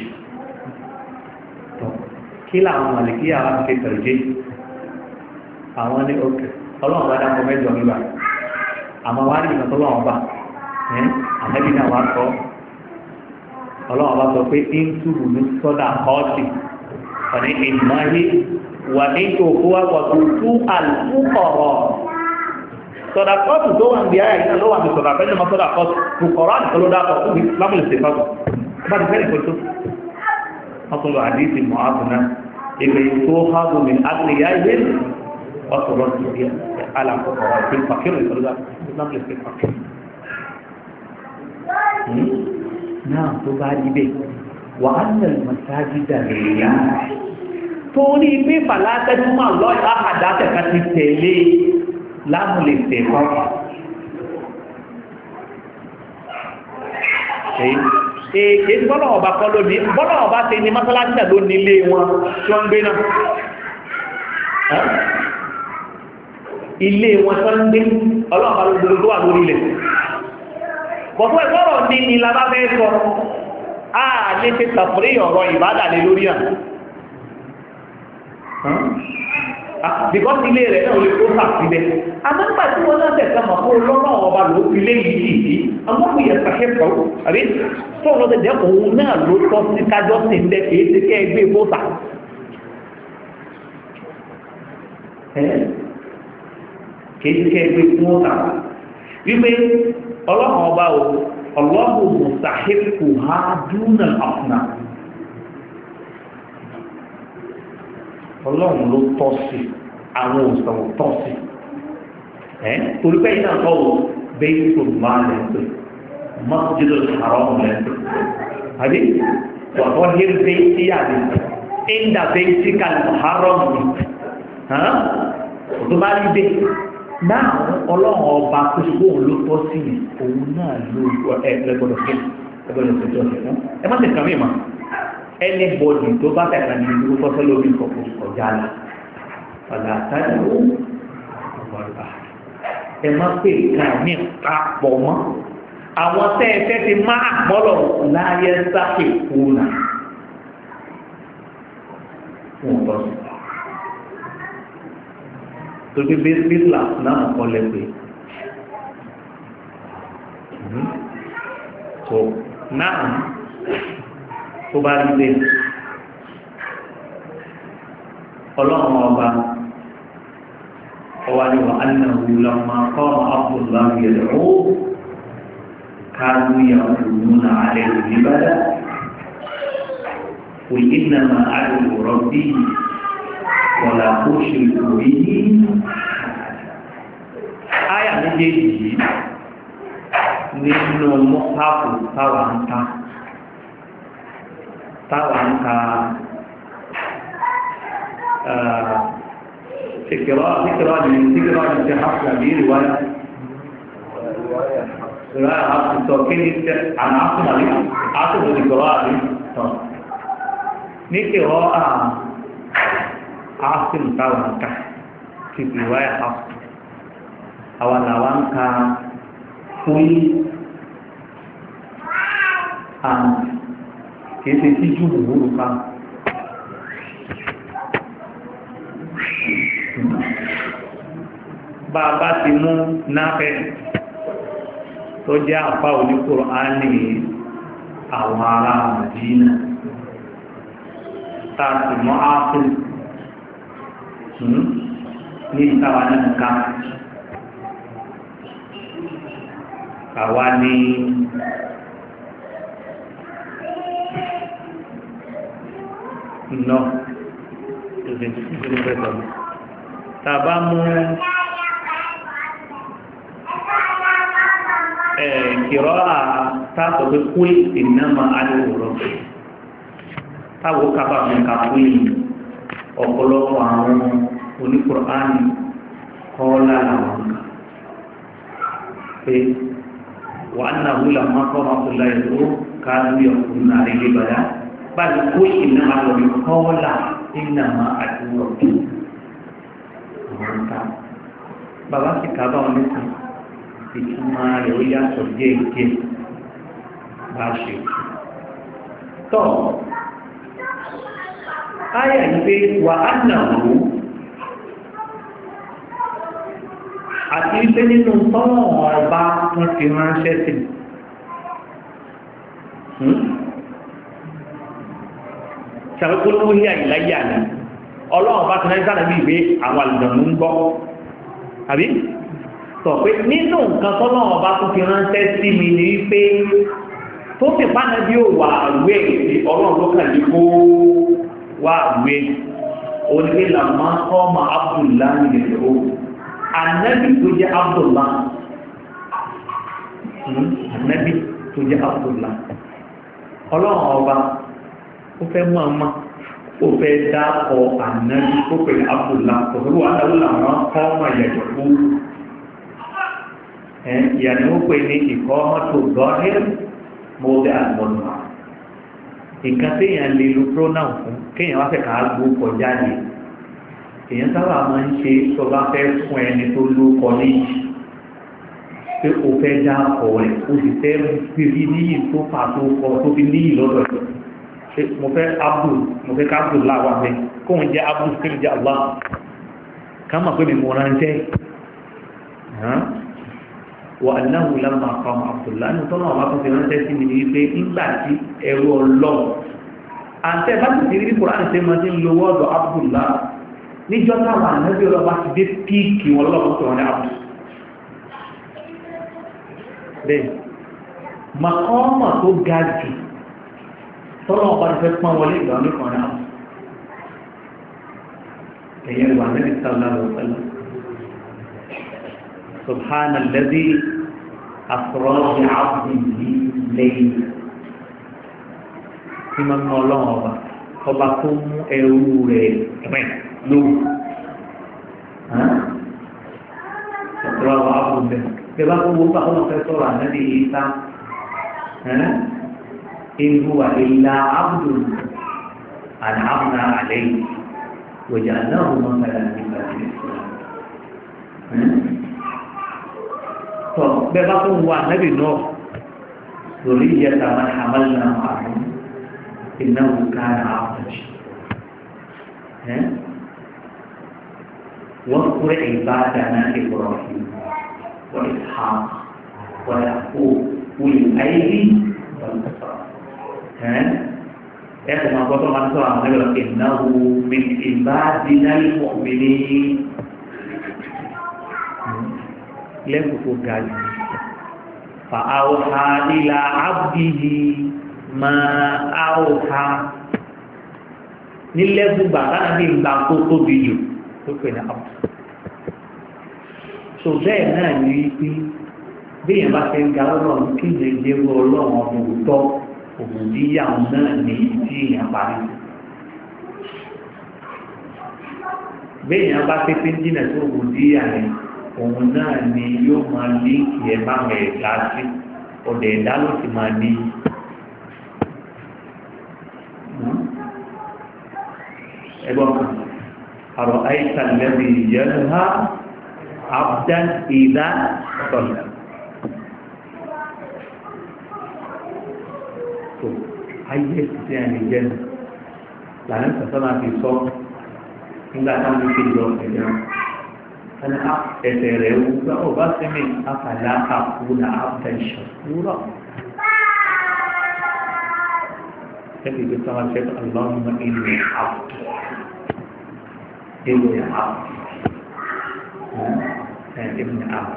kí làwọn màlìkí àwọn ṣe tẹ̀lé àwọn ní òkè ọlọ́run bá dákọ̀ mẹ́jọ nígbà àmọ́ wá ní ìgbà tọ́lọ́run bá àmẹ́bí náà wá sọ ọlọ́run bá sọ pé ń túbù ní sọ́dà kọ́ọ̀tì ọ̀ní ìmáyé wà ní òkú wá wọ̀tú tú àlùkọ̀rọ̀ sọ́dà kọ́ọ̀tù tó wà ń bí ayà ìṣẹ́ ló wà ní sọ́dà fẹ́lẹ́ mọ́ sọ́dà kọ́ọ̀tù kùkọ̀rọ̀ àti tọ́lọ́dàkọ̀ fún lámùlẹ̀ sèfàtù bá ti fẹ́lẹ̀ pẹ̀tọ́ ọkùnrin àdìsí mọ́ àbùnà ìgbè tó hábù mi àgbèyà ilé ọ̀sọ̀rọ̀ ti di alàkọ̀kọ̀rọ̀ ìpín pàkírò ìtọ́lá lábílẹ̀ pín pàkírò náà tó bá díbẹ̀ wà á nà mọ̀sáájú dàrẹ̀yà tó ní pé fàlátẹ́dúnmà lọ àhàdátẹ̀ká ti tẹ̀lé lábílẹ̀ tẹ̀kọ́ èyí bọ́lọ̀ ọba kọ́ lónìí bọ́lọ̀ ọba ti ní mọ́sálásí náà ló nílé wọn tí wọ́n ń gbé náà ilé wọn tó ń gbé ọlọ́ọ̀bá ló gbogbo tó wà lórí ilẹ̀ bọ̀fún ẹ̀kọ́rọ̀ ní ìlà bá fẹ́ sọ àà lè ṣe tàfúrí ọ̀rọ̀ ìbádàlẹ̀ lórí because ilé rẹ̀ náà lè kó sàfibẹ̀ àmọ́gbà tí wọ́n náà tẹ̀sẹ̀ mọ̀ fún ọlọ́rọ̀ ọba ló fi lé yìí sí àwọn ìyẹn sàkẹ́kọ̀ọ́ àbí tó ń lọ́dẹ̀ jẹ́ òun náà ló tọ́ sí kájọ́ sí ń dẹ́ kìí ṣe kẹ́ ẹgbẹ́ fóòsà kìí ṣe kẹ́ ẹgbẹ́ fóòsà wípé ọlọ́run ọba o ọlọ́run mùsàhẹ́kù ha dúnà ọ̀fnà ọlọ́run ló tọ́ sí àwọn òṣèlú tọ́ sí torí pé iná kọ́ wọ bẹ́ẹ̀ tó máa lẹ́sẹ̀ masjidul haram lẹ́sẹ̀ àbí wàtọ́ hí bẹ́ẹ̀ sí àdé ẹ̀ńdà bẹ́ẹ̀ sí kàlẹ́ haram ni tó bá rí bẹ́ẹ̀ náà ọlọ́run ọba tó ṣe kó òun ló tọ́ sí òun náà ló ẹgbọ́dọ̀ fún ẹgbọ́dọ̀ tó jọ sí fún ẹ má ti kàn mí mà anybody tó bá tẹ̀ka ní ìlú tọ́sẹ́ lórí ọjà la ọ̀là àtàlẹ́ ó ọ̀gbọ̀nba ẹ má pè ká ní papọ̀ mọ́ àwọn tẹ́ẹ̀fẹ́ ti máa gbọ́lọ̀ láyé sáfì kùnà fún ọ̀tọ̀ sí torí bísílà náà kọ́ lẹ́pẹ́ so náà tó bá rí bẹ́ẹ̀ ọlọ́run ọba ọwá ni wà ánàwó lọ́mọ kọ́mọ abdullahi yẹ̀lẹ́wó kánú yàwó náà alẹ́ ìbádà kò ìnàmà àdùkù rọ́bí wọ̀là kó ṣe ìkòrí ní àyà méjèèjì yìí nínú mọ́sáàpù táwa ń ka ذكرى للتحف به رواية عبد التوكيل عن عاصم الذكرى نقراء عاصم تاوانكا في رواية عاصم أولاوانكا فوي kìí ṣe tí jù lóòrùn ká bá a bá ti mú náfẹ́ tó jẹ́ àpá oníkòrò á ní àwọn ará Mádínà tààtì mọ́ ápùn ní ìtawà náà ká àwa ní tàbá mú kìrọ́ àtàtọ̀ pé kúlì ìnáma alẹ́wòrán táwọn kábà fún ká kúlì ọ̀pọ̀lọpọ̀ àwọn oníkùránì kọ́ọ́lá làwọn ká pé wà náà wúlà máa kọ́ máa kúlá ìlú káàdù ọkùnrin náà rí lébàdá báyìí kúlì ìnáma lọ́bí kọ́ọ́lá ìnáma alẹ́wòrán àwọn ká bàbá sì kábà wọn nìkan ìtumọ̀ rẹ̀ ó yàtọ̀ díẹ̀ bá ṣe tọ́ ayà ní pé wà á nà wó àti wípé nínú tọ́nà ọba wọn fi ránṣẹ́ sí ṣàpẹ́kọ́lówó ní àìláyà ní ọlọ́run bá ti ránṣẹ́ sáà bí ìwé àwọn àlùdànù ń gbọ́ àbí sọ pé nínú nǹkan tọ́lọ́ ọba tó fi ránṣẹ́ sí mi ní wípé tó fi pánà bí ó wà àwẹ̀ ọlọ́run ló kàn ní kó wà àwẹ̀ onígbèlà máa ń kọ́ ọmọ Abdullahi nìyẹn o anabi tó jẹ́ Abdullahi anabi tó jẹ́ Abdullahi ọlọ́run ọba ó fẹ́ mú àmà ó fẹ́ dákọ̀ anabi ó pè ní Abdullahi òfin wà láwọn làwọn kọ́ ọmọ ìyẹ̀dọ̀ fún ìyàní ó pè ní ìkọ́ mọ́tò gọ́ọ̀hìr mọ́bẹ̀ àgbọ̀nà nǹkan téèyàn lè lo pronoun fún kéèyàn wá fẹ́ ká gbó kọjá ní èèyàn sábà máa ń ṣe tó bá fẹ́ fún ẹni tó ló kọ níyì pé o fẹ́ dá ọkọ̀ rẹ̀ o sì fẹ́ fi níyì tó fà tó kọ tó fi níyì lọ́dọ̀ rẹ̀ mo fẹ́ Abdul mo fẹ́ ká Abdul láwa fẹ́ kóun jẹ́ Abdul kéwìn jẹ́ Allah ká mà pé mi mọ̀ ránṣẹ́ وأنه لما قام عبد الله أنه طلع الله في رنسة من يبقى إن بعد أرو الله أنت بس تريد القرآن سيما لواد عبد الله نجاتا وانا نبي الله بس دي بيكي والله بطواني عبد ده مقام تو جاجي طلع الله في رنسة ولي داني وانا عبد هي وانا صلى الله عليه وسلم سبحان الذي أسرى بعبده ليلا tí ma ń mọ ọlọ́run ọba tó mú ẹrú rẹ̀ rìn lóru ọ̀tọ̀ àwọn àbúgbẹ̀ bẹ́ẹ̀ bá gbogbo bá wọn fẹ́ sọ̀rọ̀ ànábì ìta ìlú wa ìlà abdul àdáhùnà àlẹ́ wòjà náà wọ́n fẹ́ láti nípa ìṣẹ́ tọ́ bẹ́ẹ̀ bá fún wa ànábì náà lórí ìyẹ́ta máa hàmàlà àrùn إنه كان عبدا واذكر عبادنا إبراهيم وإسحاق ويعقوب أولي الأيدي والأبصار كما قلت عن سورة إنه من عبادنا المؤمنين لم يكن قال فأوحى إلى عبده máa áwòká nílẹ́gbùgbà láti ní ìgbà tó tóbi jù tó pè ní àbù so bẹ́ẹ̀ náà ní wípé bí èèyàn bá ṣe ń ga ọlọ́run kí lè jẹ́ ọlọ́run ọmọ òótọ́ òbòdíyà náà ní tí èèyàn parí. bí èèyàn bá tètè ń jìnà tó òbòdíyà rẹ̀ òun náà ni yóò máa líǹkì ẹ̀ báwọn ẹ̀dá sí ọ̀dẹ̀ ẹ̀dá ló sì máa ní. ẹgbọ́n kan àrò àìsàn lẹ́bi ìyẹnu ha abdan ìdá sọ̀lá. tó ayé ti ẹni jẹun lànà sọ̀tọ́nà fi sọ nígbà táwọn fi jọ ẹ̀yà ẹni ẹsẹ̀ rẹ̀ wú gbá ọ̀ bá sí mi afàlà àkúnà abdan shakura. ẹni tó sáwà ṣe Allahumma inni abdu ابن عبد ابن عبد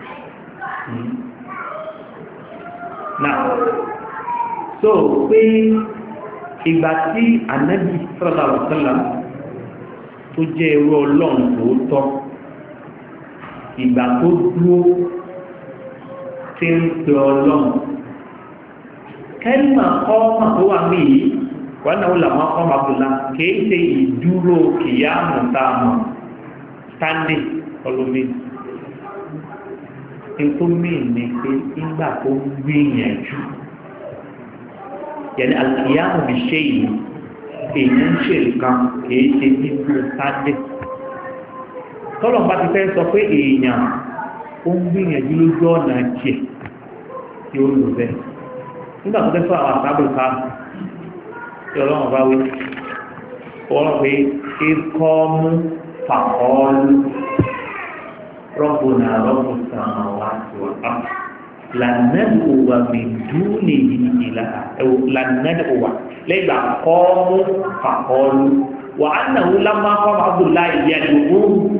now so pé ìgbà tí Ànábì sallallahu alaihi wasallam tó jẹ́ ẹrú Ọlọ́run tòótọ́ ìgbà tó dúró tí ń pe Ọlọ́run kẹ́lìmà kọ́ ọmọ tó wà mí yìí wọ́n náà làwọn ọmọ abúlá kìí ṣe ìdúró kìyàmù táàmù standing ọlọ́mí ètò míì ní pé nígbà tó gbìyànjú yẹni àkìyàmù bí ṣe yìí èèyàn ń ṣe nǹkan kìí ṣe dídúró standing tọ́lọ̀ bá ti fẹ́ sọ pé èèyàn ó ń gbìyànjú lójú ọ̀nà jẹ tí ó lò bẹ́ẹ̀ nígbà tó fẹ́ sọ àwọn àtàbùkà ọlọ́run bá wí wọ́n pé ikọ́ mú fàkọ́ọ́lù rọ́bùnà rọ́bù sàmàwá tí wọ́n á lànàdùwà mìdúnì yìí ìlà lànàdùwà lẹ́gbà kọ́ mú fàkọ́ọ́lù wà á nàwó lámà kọ́ Abdullahi ìyàdùwò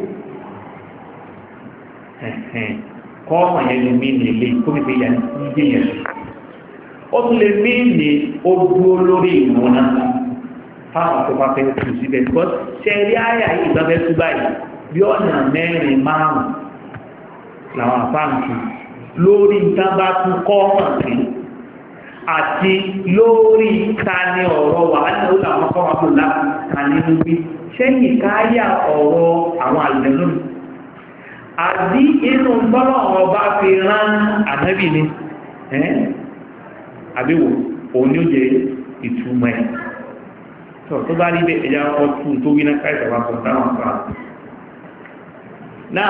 kọ́ ọmọ yẹn ló mí nílé kó mi fi yàn ní yẹn ó tún lè mí ní ó dúró lórí ìwọ̀n náà fáwọn tó bá fẹ́ tù síbẹ̀ because ṣẹ̀rí àyà yìí bá fẹ́ tú báyìí bí ọ̀nà mẹ́rin márùn-ún làwọn àfáàǹtì lórí nǹkan bá tún kọ́ hàn sí àti lórí ta ni ọ̀rọ̀ wà á ní ó làwọn kọ́ wọn kò láti ta nínú bí ṣẹ́yìn káyà ọ̀rọ̀ àwọn àlùmẹ́nù àbí inú bọ́lọ̀ ọba fi rán ànábì ni àbíwò òun ni ó jẹ ìtumọ̀ ẹ̀ tó bá rí bẹ́ ẹ̀yà ọtún tó wí náà káìsà wà pọ̀ táwọn afá náà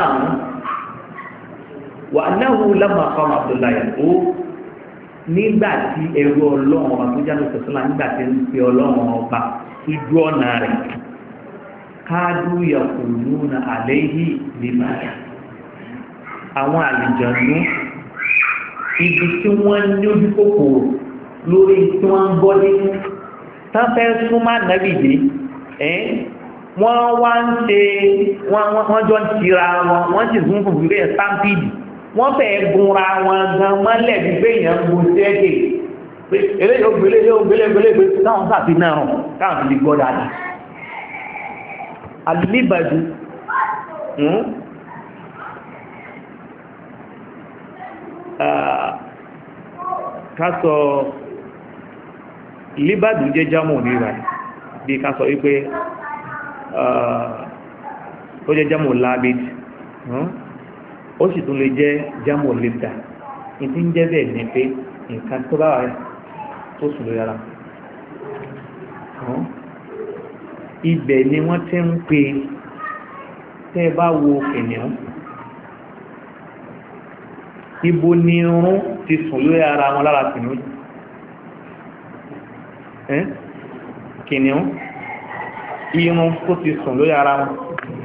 wà náà lámà fáwọn Abdullahi ó nígbà tí ẹrú ọlọ́run ọba tó jáde sọ̀tọ́lá nígbà tí ń pe ọlọ́run ọba ojú ọ̀nà rẹ̀ káàdù yaquluna alayhi libaya àwọn àlìjọ̀nú ibi tí wọ́n ní ojú kòkòrò lórí tí wọ́n ń bọ́ nínú tánfẹ́ súnmọ́ nàbìdì wọ́n wá ń ṣe wọ́n jọ ń tira wọ́n sì fún fún ìgbé stampede wọ́n fẹ́ gunra wọn gan mọ́lẹ̀ bí pé èèyàn ń gun sẹ́ẹ̀kì pé eléyìí ó gbélé yóò gbélé pé táwọn sàfi náà hàn káwọn fi lè gbọ́ dáadáa alìbàdù kásọ líbàdù jẹ́ jámù níra bí kásọ wípé ó jẹ́ jámù lábid ó sì tún lè jẹ́ jámù libda ìdí ń jẹ́ bẹ́ẹ̀ ní pé nǹkan tó bá rẹ̀ tó sùn lórí ara ibẹ̀ ni wọ́n ti ń pè tẹ́ bá wo kìnìún ibo ni irun ti sùn lórí ara wọn lára kìnìún kìnìún irun tó ti sùn lórí ara wọn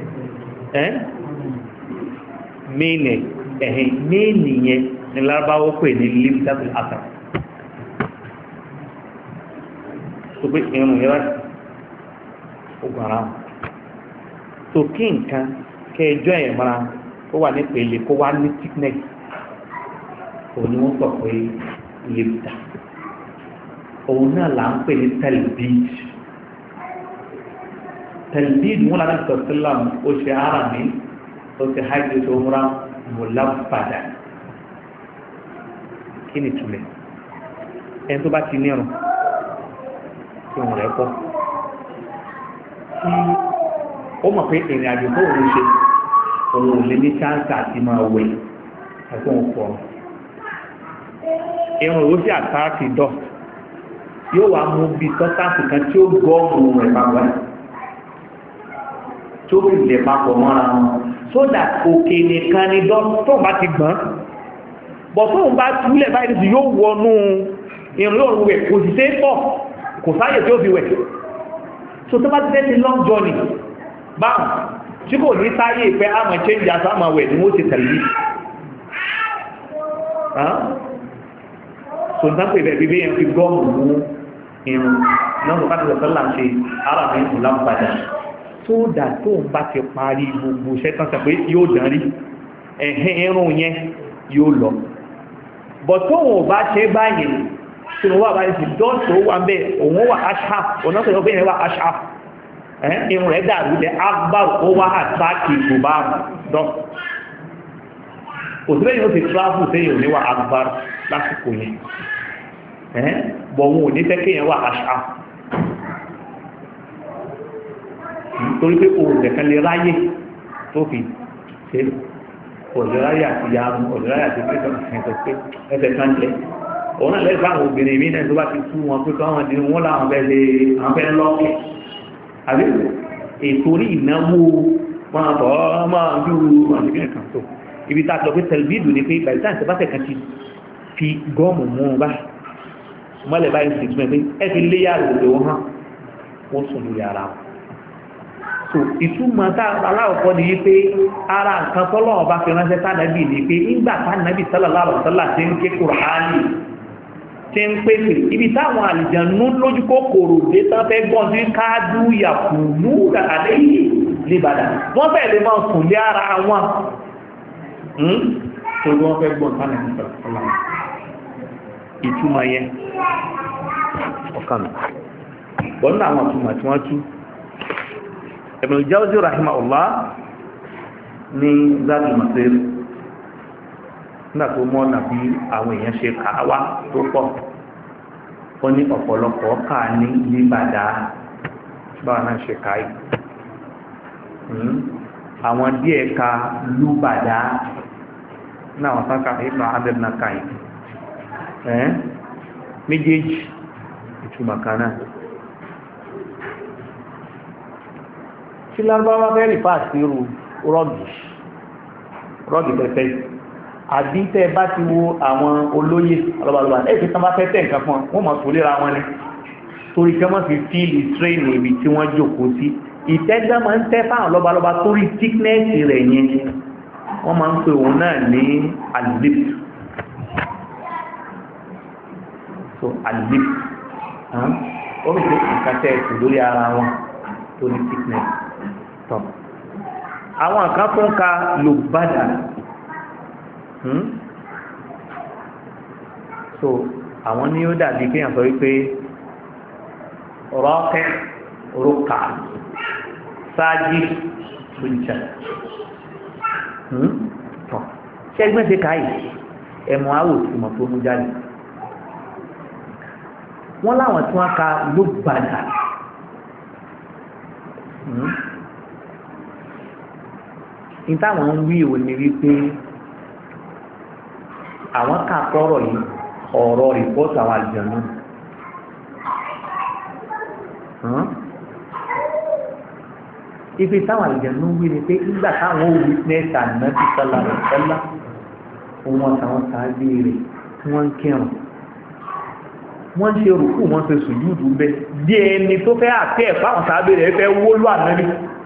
mẹ́ẹ̀nì yẹn ni lárúbáwọ́ pè ní limitatul asar tó pé irun yẹn láti ogun ara wọn tó kí nǹkan kẹjọ ẹ̀ mara ó wà ní pèlè kó wá ní thickness òun ni wọ́n sọ pé limita òun náà là ń pè ní talbid wọn lára sọ sílám ó ṣe ara mi ó ṣe hajj tó múra mọ̀láfàdà kí ni ìtumẹ̀ ẹni tó bá ti nírun tí òun rẹ̀ pọ̀ tí ó mọ̀ pé ìrìn àjò tó òun ṣe òun ò lè ní chance àti máa wẹ̀ àti òun pọ̀ irun òun sí àtàkì dọ̀ yóò wá mú bí sọ́tàkì kan tí ó gọ́ọ̀mù rẹ̀ papọ̀ tó fi lè papọ̀ mọ́ra wọn so that òkè nìkan ni dọ́ tó bá ti gbọ́n bọ̀ tó ń bá túlẹ̀ báyìí sí yóò wọnú irun yóò wẹ̀ kò sì tẹ́ pọ̀ kò sáyè tí ó fi wẹ̀ so tó bá ti tẹ́ ti long journey báwọn tí kò ní sáyè pé àmọ̀ change as àmọ̀ wẹ̀ ni wọ́n ti tẹ̀lé so n tápẹ̀ bẹ̀ bíbí yẹn fi gọ́ọ̀mù mú irun náà ló bá ti sọ̀tọ́ là ń ṣe ara mi kò láǹpadà so that tó ń bá ti parí gbogbo iṣẹ́ tán sọ pé yóò dán rí ẹ̀hìn irun yẹn yóò lọ bọ̀ tó wọn ò bá ṣe báyìí tí wọ́n wà báyìí sí dọ́ọ̀tì ó wà ń bẹ́ òun wà ashaf ọ̀nà tó yọ pé yẹn wà ashaf irun rẹ̀ dàrú jẹ́ akbar ó wá àtàkì gbogbo dọ́ òsìlẹ̀ yóò ti travel sẹ́yìn òní wà akbar lásìkò yẹn bọ̀ wọn ò ní fẹ́ kéèyàn wà ashaf torí pé òun nìkan lè ráyè tó fi ṣe òjòráyà àti yàmù òjòráyà àti ẹsẹ̀ kan jẹ́ òun náà lẹ́gbàá àwọn obìnrin mi náà tó bá ti tú wọn pé káwọn ní wọ́n láwọn fẹ́ lọ́ọ̀kẹ́ àbí ètò orí ìnáwó máa bọ̀ máa ń dúró àdìgbẹ́ kan tó ibi tá a sọ pé tẹlifíìdù ni pé bàbá táǹtì bá tẹ̀kan ti fi gọ́ọ̀mù mú un bá mọ́lẹ̀ báyìí sì tún ẹ pé ẹ fi léyà òde wọn hàn wọ́n sùn lórí ara wọn so ìtumọ̀ tá aláwọ̀kọ́ ni wípé ara nǹkan tọ́lọ́wọ́ bá fi ránṣẹ́ tánàbì ní pé nígbà tánàbì sallallahu alaihi wasallam tí ń ké Kùránì tí ń pèsè ibi táwọn àlìjànú lójú kòkòrò dé tán fẹ́ gbọ́n sí káàdù yàkùnú àléyìí lébàdà wọ́n fẹ́ lè máa sùn lé ara wọn tó wọ́n fẹ́ gbọ́n tánàbì sallallahu alaihi wasallam ìtumọ̀ yẹn ọ̀kan bọ́n náà àwọn ìtumọ̀ tí wọ́n tú Ibn al-Jawzi rahimahullah ní Zadul Masir nígbà tó mọ́ nàbí àwọn èèyàn ṣe kàáwá tó pọ̀ ó ní ọ̀pọ̀lọpọ̀ káà ní níbàdá báwọn náà ṣe káyì àwọn díẹ̀ ka lúbàdá náà wọ́n sáka Ibn Abd náà káyì méjèèjì ìtumọ̀ kan náà tí lárúbáwá fẹ́ rí fáàsì rú rọ́gì pẹ̀pẹ̀ àbí tẹ́ bá ti wo àwọn olóyè ọlọ́balọ́ba ẹ̀kẹ́ tán bá fẹ́ tẹ́ nǹkan fún wọn mọ̀ tó léra wọn ni torí kẹ́ mọ́ fi fíìlì tírẹ́nì ibi tí wọ́n jókòó sí ìtẹ́gbẹ́ máa ń tẹ́ fáwọn ọlọ́balọ́ba torí tíknẹ́ẹ̀sì rẹ̀ yẹn wọ́n máa ń pè òun náà ní alif so alif ó rí pé nǹkan tẹ́ ẹ̀sùn lórí ara wọn tó ní tíknẹ́ẹ̀sì tọ́ àwọn kan tó ń ka lùbádà so àwọn ní ó dàbí kéèyàn sọ wípé rọ́ọ̀kẹ́ rúkà sáájì sójà tọ́ ṣẹ́gbẹ́ ti káyì ẹ̀mọ́ àwò tí mo tó mú jáde wọ́n láwọn tí wọ́n ka lùbádà ìtàwọn ń wí ò ní wípé àwọn kàkọ́rọ̀ yìí ọ̀rọ̀ rìpọ́tù àwọn àlùjànnú ibi táwọn àlùjànnú wí ni pé nígbà táwọn ò witness ànábì sallallahu alaihi wasallam òun àtàwọn sáábì rẹ̀ tí wọ́n ń kírun wọ́n ń ṣe rùkú wọ́n ṣe sùjúdù bẹ́ bí ẹni tó fẹ́ àti ẹ̀fà àwọn sáábì rẹ̀ fẹ́ wólú ànábì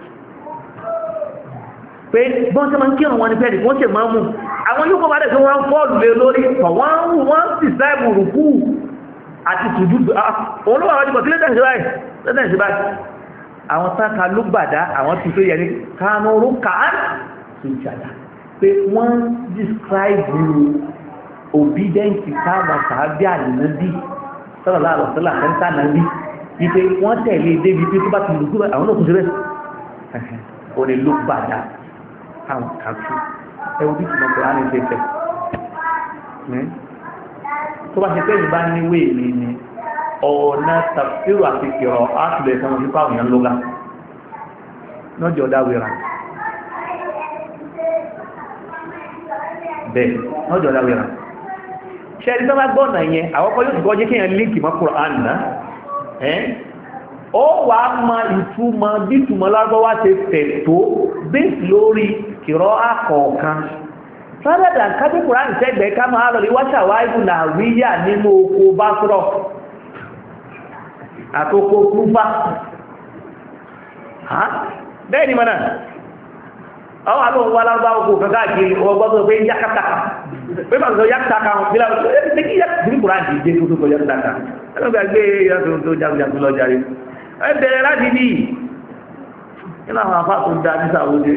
pé bọ́n tí ma ń kírùn wọn ni pẹ́ẹ̀lì wọ́n ṣe máa mú àwọn yóò kọ́bàdẹ̀ tí wọ́n fọ́ọ̀lù lé lórí wọ́n sì sáìbù rùkú àti sùjúdù olówó àwọn jùmọ̀ tí lẹ́tẹ̀ báyìí àwọn sáka ló gbàdá àwọn tí tó yẹ ní kánúrú káán tó jàdá pé wọ́n describe obedience táwọn sàábí àlùmọ́bí sallallahu alaihi wasallam àfẹ́ńtà náà bí wípé wọ́n tẹ̀lé débi pé tó bá ti rùkú àwọn náà kò sí bẹ́ẹ̀ ó lè ló gbàdá àwọn kàtú ẹwù bí tìmọ̀ pẹ̀lú àníṣẹ́fẹ́ tó bá ṣe pé ìbá níwé mi ni ọ̀nà tafsir àti kìrọ̀ átùlẹ̀ kan nípa òyìn lọ́gá lọ́jọ́ dáwìrà bẹ́ẹ̀ lọ́jọ́ dáwìrà ṣẹ́rí tó bá gbọ́nà yẹn àwọ́kọ́ yóò tùkọ́ jẹ́ kíyàn líǹkì mọ́ Kùránì náà ó wà á ma ìtumọ̀ bí ìtumọ̀ lágbọ́wá ti tẹ̀ tó bẹ́ẹ̀ lórí kìrọ̀ àkọ̀ọ̀kan sádàdà kájú Kùránì sẹ́gbẹ̀ẹ́ ká máa lọ rí wáṣàwá ìbù nàìjíríà nínú oko Basra àtòkò Kúfà bẹ́ẹ̀ ni mọ́nà àwọn àlọ́ wà lágbà oko kankáàkiri ọgbọ́gbọ́ pé yákàtàkà pé máa sọ yákàtàkà bí láwọn ẹgbẹ́ kí yákàtàkì Kùránì dé tó kọ yákàtàkà ẹgbẹ́ yàtọ̀ tó jagunjagun lọ jàre ẹgbẹ̀rẹ̀ láti bí nínú àwọn afá tó dá ní sàwọ́dé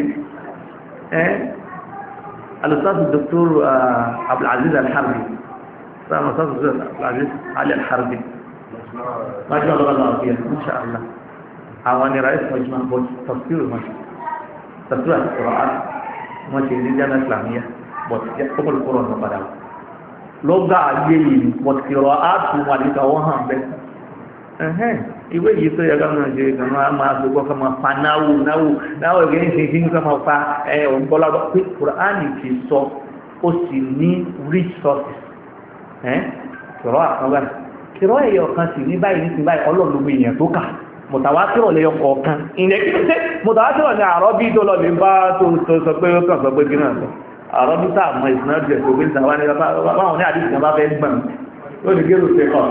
alùsáàtù Dr. Abdulaziz Al-Harbi sáàmù sáàtù Abdulaziz Ali Al-Harbi májú ọlọ́wọ́ àwọ̀fíà inṣàlá àwọn ni ráìsì mọ̀júmọ̀ bọ̀ tafsir àti Qur'an wọ́n ṣe ní jẹ́ islamiyya bọ̀ kọ́kọ́lù kọ́rọ̀ ọ̀nà padà lọ́gbà ayé yìí bọ̀ kìrọ̀ áàtù wà níta wọ́n hàn bẹ́ẹ̀ ìwé yìí tó yẹ ká máa ṣe kàn máa gbogbo ká máa fa náwó ẹgbẹ́ ní ṣe ní ká máa fa ọ̀gbọ́lá pé Kùránì ti sọ ó sì ní rich sources kìrọ̀ àkànwá kìrọ̀ ẹ̀yọ̀ kan sì ní báyìí ní ti báyìí ọlọ́ọ̀lùmí èèyàn tó kà mọ̀tàwátìrọ̀ lẹ́yọ kọ̀ọ̀kan ìyẹn kí ló ṣe mọ̀tàwátìrọ̀ ní àrọ́bí tó lọ lè bá tó sọ pé ó kàn sọ pé gínà sọ àrọ́bí tá àmọ́ ìsinádìí ẹ̀ tó gbé ìsàwá ní báwọn ní àdìsí kan bá fẹ́ gbọ̀n ó ní gẹ́rù ṣe kọ̀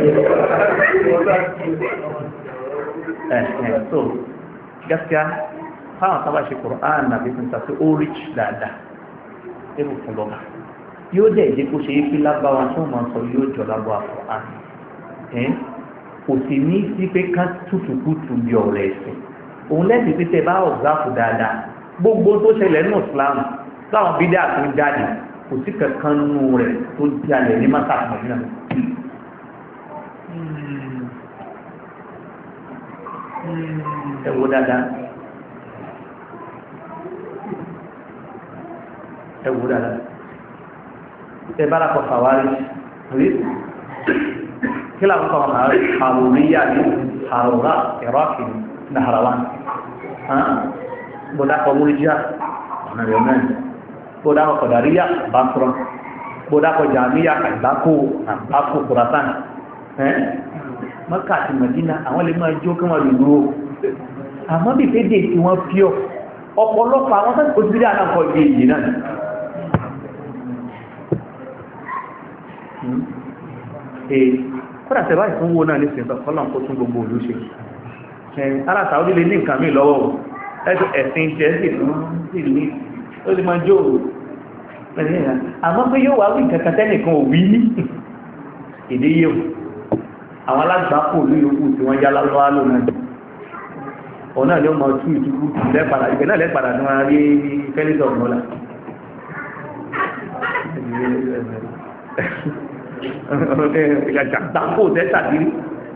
so gaskiya fáwọn tábà ṣe Kùránì nàbí fún ìsàtí ó rich dáadáa ẹrù fún lọ́gà yóò dẹ̀ jẹ́ kó ṣe é fi lágbára tó máa sọ yóò jọ lágbára Kùránì kò sì ní sí pé ká tútùkútù bí ọ̀rọ̀ ẹ̀sìn òun lẹ́sìn pé tẹ bá ọ̀gáfù dáadáa gbogbo tó ṣẹlẹ̀ nínú Islam táwọn bídà tó ń jáde kò sí kankan nínú rẹ̀ tó jalè ní mọ́tàkì mọ́tàkì ẹ wo dáadáa ẹ bá lápọ̀ fàwárí rí kí làwọn kọ́ àrùríyà ní àrùrá iraki Nahrawan bọ́dá kọ múríjá ọ̀nà yọmẹ́n bọ́dá kọ kọ̀dàríyà Basra bọ́dá kọ jàmíyà àgbákò Khurasan Mẹ́kà àti Mẹ́dínà àwọn lè máa jó kí wọ́n lè lúró àmọ́ bí fédè tí wọ́n píọ̀ ọ̀pọ̀lọpọ̀ àwọn sẹ́kọ̀ọ́ sí ilé àdáǹkọ́ ìdí èyí náà kọ́dà tẹ̀bá ìfúnwó náà ní ṣẹ̀tọ̀ kọ́lọ̀n kó tún gbogbo olú ṣe ara Saudi lè ní nǹkan mí lọ́wọ́ ẹ̀sùn ẹ̀sìn jẹ́ sí ní ó lè máa jó àmọ́ pé yóò wá wí nǹkan tẹ́nìkan ò wí ní èdè yíò àwọn alágbàpò ní yòókù tí wọ́n já lọ́wọ́ lónà ọ̀nà ni ó mọ̀ tú ìtukú lẹ́pàdà ìgbẹ̀ náà lẹ́pàdà ní wọ́n rí fẹ́lẹ́sọ̀ ọ̀nà ìgbàgbàkó tẹ́tàdírí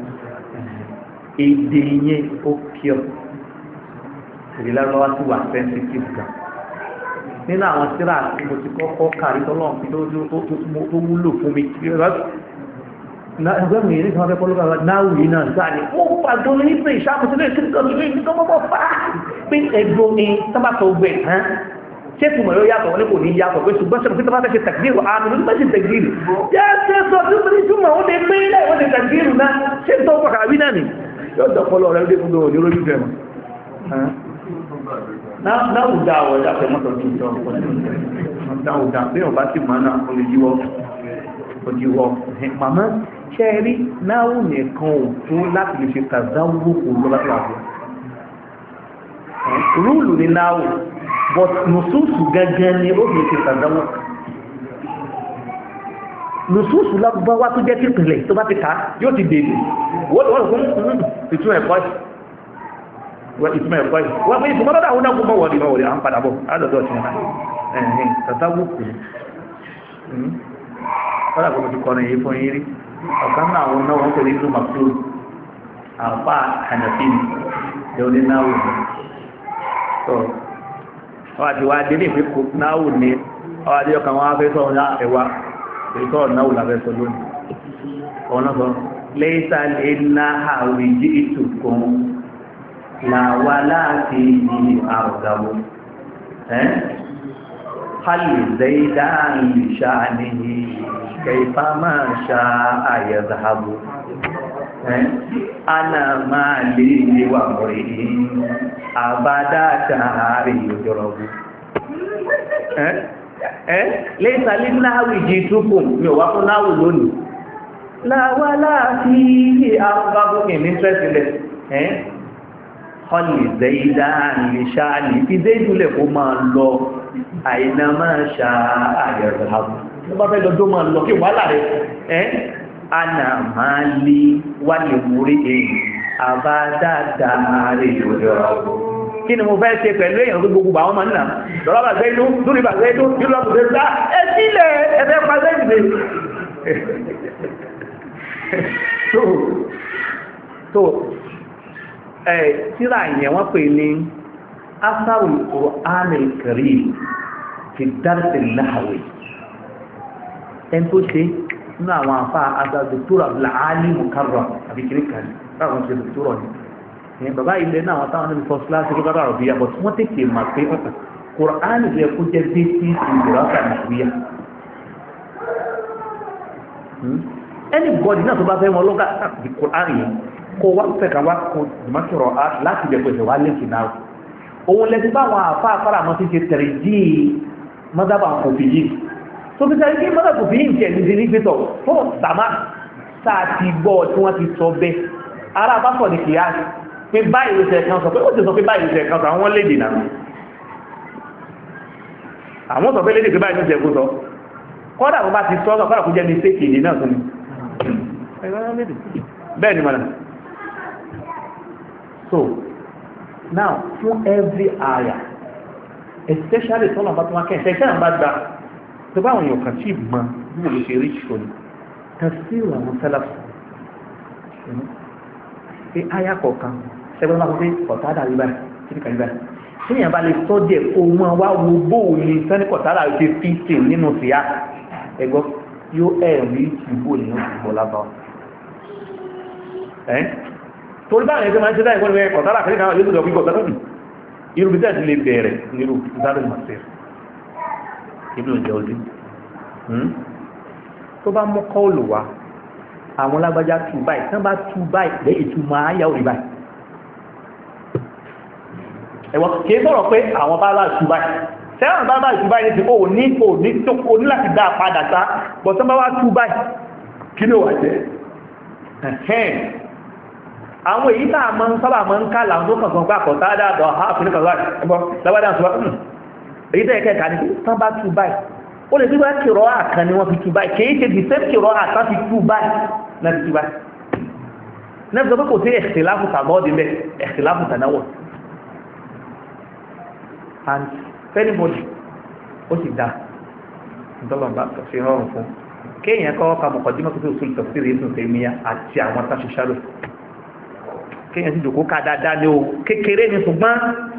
èdè yẹn ó pure ìrìnlẹ́lọ́wọ́ tí wà sensitive gan nínú àwọn tíra tí mo ti kọ́kọ́ kàrí tọ́lọ́run tó wúlò fún mi ẹgbẹ́mù yìí ní kan fẹ́ pọ́lọ́gbà náà yìí náà sáà ní ó pàdó ní pé ìṣàkóṣílẹ̀ kíkọ́ mọ́bọ̀ fàá pé ẹgbọ́n ní sábàtọ̀ ọgbẹ̀ hàn ṣé túnmọ̀ yóò yàtọ̀ wọn ní kò ní yàtọ̀ pé ṣùgbọ́n ṣe tó bá fẹ́ ṣe tàgbìrù àmì ló bá ṣe tàgbìrù jẹ́ ṣe sọ tí ó ní túnmọ̀ ó lè pé ilẹ̀ wọ́n lè tàgbìrù náà ṣe tó pàkà wí náà ni yóò dọ̀pọ̀lọ̀ rẹ̀ lé fún lórí olójú fẹ́ náwùdá àwọ̀ ẹ̀dá fẹ́ mọ́tọ̀ ní ìjọ náwùdá pé ọba sì máa náà ó lè yíwọ́ màmá ṣe rí náwù nìkan ò fún láti lè ṣe tàzáwó kò lọ́wọ́ rúùlù ní náwù but nùsùsù gẹ́gẹ́ ni ó fi ṣe tàzáwó nùsùsù lágbàwá tó jẹ́ kíkìlẹ̀ tó bá ti ká yóò ti dèdè wọ́n fún ìtún ẹ̀kọ́ ìtumọ̀ ẹ̀kọ́ yìí wọ́n fún ìtumọ̀ lọ́dọ̀ àwọn náà gbogbo wọ̀dí wọ̀dí à ń padà bọ̀ àádọ́dọ̀ ti náà ẹ̀hìn tàzáwó kù kọ́lá gbogbo ti kọrin yìí fún yín rí ọ̀kan náà àwọn náà wọ́n pẹ̀lú ìlú maktoum àpá hànàfíì lẹ́wọ́n ní náà wò tó wọ́n àti wá dé ní ìpín kò náà wò ní ọwọ́ adé ọkàn wọn á fẹ́ sọ̀rọ̀ ẹ̀wà èyí sọ̀rọ̀ náà wò lábẹ́ sọ lónìí ọ̀nà sọ lẹ́sà lè ná àwìjí ìtùkùn làwà láti di àrùgbàwò hali zaidan li sha'nihi kayfa ma sha'a yadhhabu ana mali wa muri'in abada tahari yujrabu lẹ́sà lè ná àwìjí ìtùkùn mi ò wá fún náwò lónìí láwá láti àgbàgbókè ní tẹ́sílẹ̀ ọlì zẹ́ìdá lè ṣáàlì tí zẹ́ìdúlẹ̀ kó máa lọ àìná máa ṣá àyẹ̀rẹ̀ àbú tó bá fẹ́ lọ́dọ́ máa lọ kí wà láàrẹ̀ ana máa lè wà lè múrí èyí àbádáadáa rẹ̀ yóò rọ̀ kí ni mo fẹ́ ṣe pẹ̀lú èèyàn tó gbogbo àwọn ọmọ nínà lọ́rọ̀ bàgbé inú lórí bàgbé inú nílò ọ̀pọ̀ so tíra ìyẹn wọ́n pè ní asarul Qur'anil Karim fi darsil nahwi ẹn tó ṣe nínú àwọn àfá Dr. Abdul Alim Mukarram àbí kìríkà ní láwọn ṣe dòkítọ́rọ̀ ní ìyẹn bàbá ilẹ̀ náà wọ́n táwọn ní first class ní bàbá àrọ̀bíyà but wọ́n tètè mà pé Qur'an rẹ̀ kó jẹ́ basic ìgbìrọ̀sà nàìjíríà anybody náà tó bá fẹ́ wọn lọ́gá àti Qur'an yìí kó wá fẹ́ka wá kó dìmọ́kìrọ̀ láti ilẹ̀ pẹ̀sẹ̀ wá lẹ́kì náà òun lẹ́sí báwọn àfáàfáà mọ́ sí ṣe tẹ̀rẹ̀ jí mọ́sábà kòfì yìí tó fi sẹ́yìn kí mọ́sábà kòfì yìí jẹ́ ní ní pẹ́tọ̀ fún sàmá sáà ti gbọ́ tí wọ́n ti sọ bẹ́ ara bá sọ ní kìíyá pé báyìí ló ṣe kan sọ pé ó ti sọ pé báyìí ló ṣe kan sọ àwọn lédè náà àwọn sọ pé lédè pé báyìí ló ṣe kó sọ kọ́dà bó bá ti sọ ọ́ kọ́dà kó jẹ́ mistake èdè náà tún ni bẹ́ẹ̀ ni mọ̀nà so now fún every aya especially tọ́nà bá tó wá kẹ́ẹ̀ẹ́ tẹ́ẹ̀ bá gba tó bá àwọn èèyàn kan tí mọ́ bí wọ́n lè ṣe rí ṣò ní tafsir àwọn sálàfù pé aya kọ̀ọ̀kan ṣẹgbẹ́ máa pé kọ̀tádà rí báyìí kíríkà rí báyìí tí èèyàn bá lè sọ díẹ̀ ohun wá wo bóò ní sẹ́ni kọ̀tádà rí fi tì nínú síyá ẹgbọ́ yóò ẹ̀rí ìbò ní ìbò lábáwá torí báyìí ẹgbẹ́ máa ń ṣe dáì wọ́n rẹ̀ kọ̀tàrà kìí káwà yóò lọ bí kọ̀tàrà nì irú bí tẹ́ẹ̀tì lè bẹ̀rẹ̀ nírú ìdádùn masir ibùdó jẹ́ ojú tó bá mú kọ́ọ̀lù wá àwọn lágbájá tú báyìí tán bá tú báyìí lẹ́ ìtumọ̀ ayá orí báyìí ẹ̀wọ̀n kìí sọ̀rọ̀ pé àwọn bá láà tú báyìí sẹ́wọ̀n bá láà tú báyìí ní ti ó ní láti dá padà sá bọ̀ tán bá wá tú báyìí kí ló wà jẹ́ àwọn èyí tàà mọ́ sábà mọ́ ń ká láwọn tó kàn kan gbà kọ̀ tààdà àdọ̀ ààfin kan láì ẹgbọ́ lábádà ṣùgbà èyí tẹ́ ẹ̀kẹ́ kàní tán bá tú báyìí ó lè gbígbà kìrọ àkàn ni wọ́n fi tú báyìí kìí ṣe the same kìrọ àkàn fi tú báyìí náà fi tú báyìí náà fi sọ pé kò sí ẹ̀ṣẹ̀láfù tàbọ́ọ̀dì mẹ́ ẹ̀ṣẹ̀láfù tànáwọ̀ and anybody ó sì dá ìtọ́lọ̀mbá fi rọrùn fún kéèyàn kọ́ ka mọ̀kọ̀dímọ̀ tó fi òṣèlú tafsir Ibn Taymiyyah àti àwọn táṣiṣálò kíyàn sí jòkó ká dáadáa ní o kékeré ní ṣùgbọ́n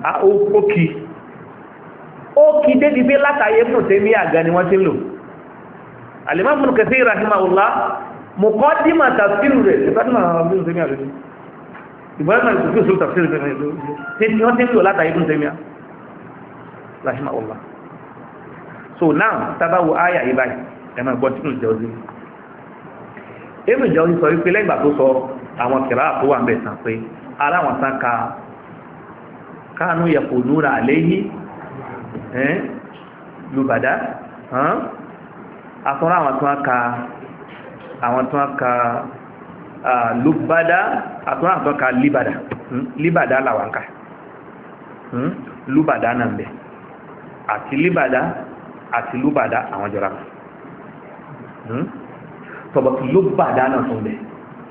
ó kí dédé bí látàyé Ibn Taymiyyah àgá ni wọ́n ti lò Al-Imam Ibn Kathir rahimahullah muqaddima tafsir rẹ̀ rahimahullah so now tabawo aya ibáyìí ẹ̀mọ̀ ìgbọ́n tí ó jẹ́ ojú Ibn Jawzi sọ wípé lẹ́gbà tó sọ àwọn kìrá tó wà ń bẹ̀ tàn pé ara wọn tán ka káànú yẹ̀kù núra àléyí lùbàdá àtúnrà àwọn tán ka lùbàdá àtúnrà àwọn tán ka líbàdá làwànkà lùbàdá náà bẹ̀ àti líbàdá àti lùbàdá àwọn jọra tọ̀bọ̀tí lùbàdá náà tún bẹ̀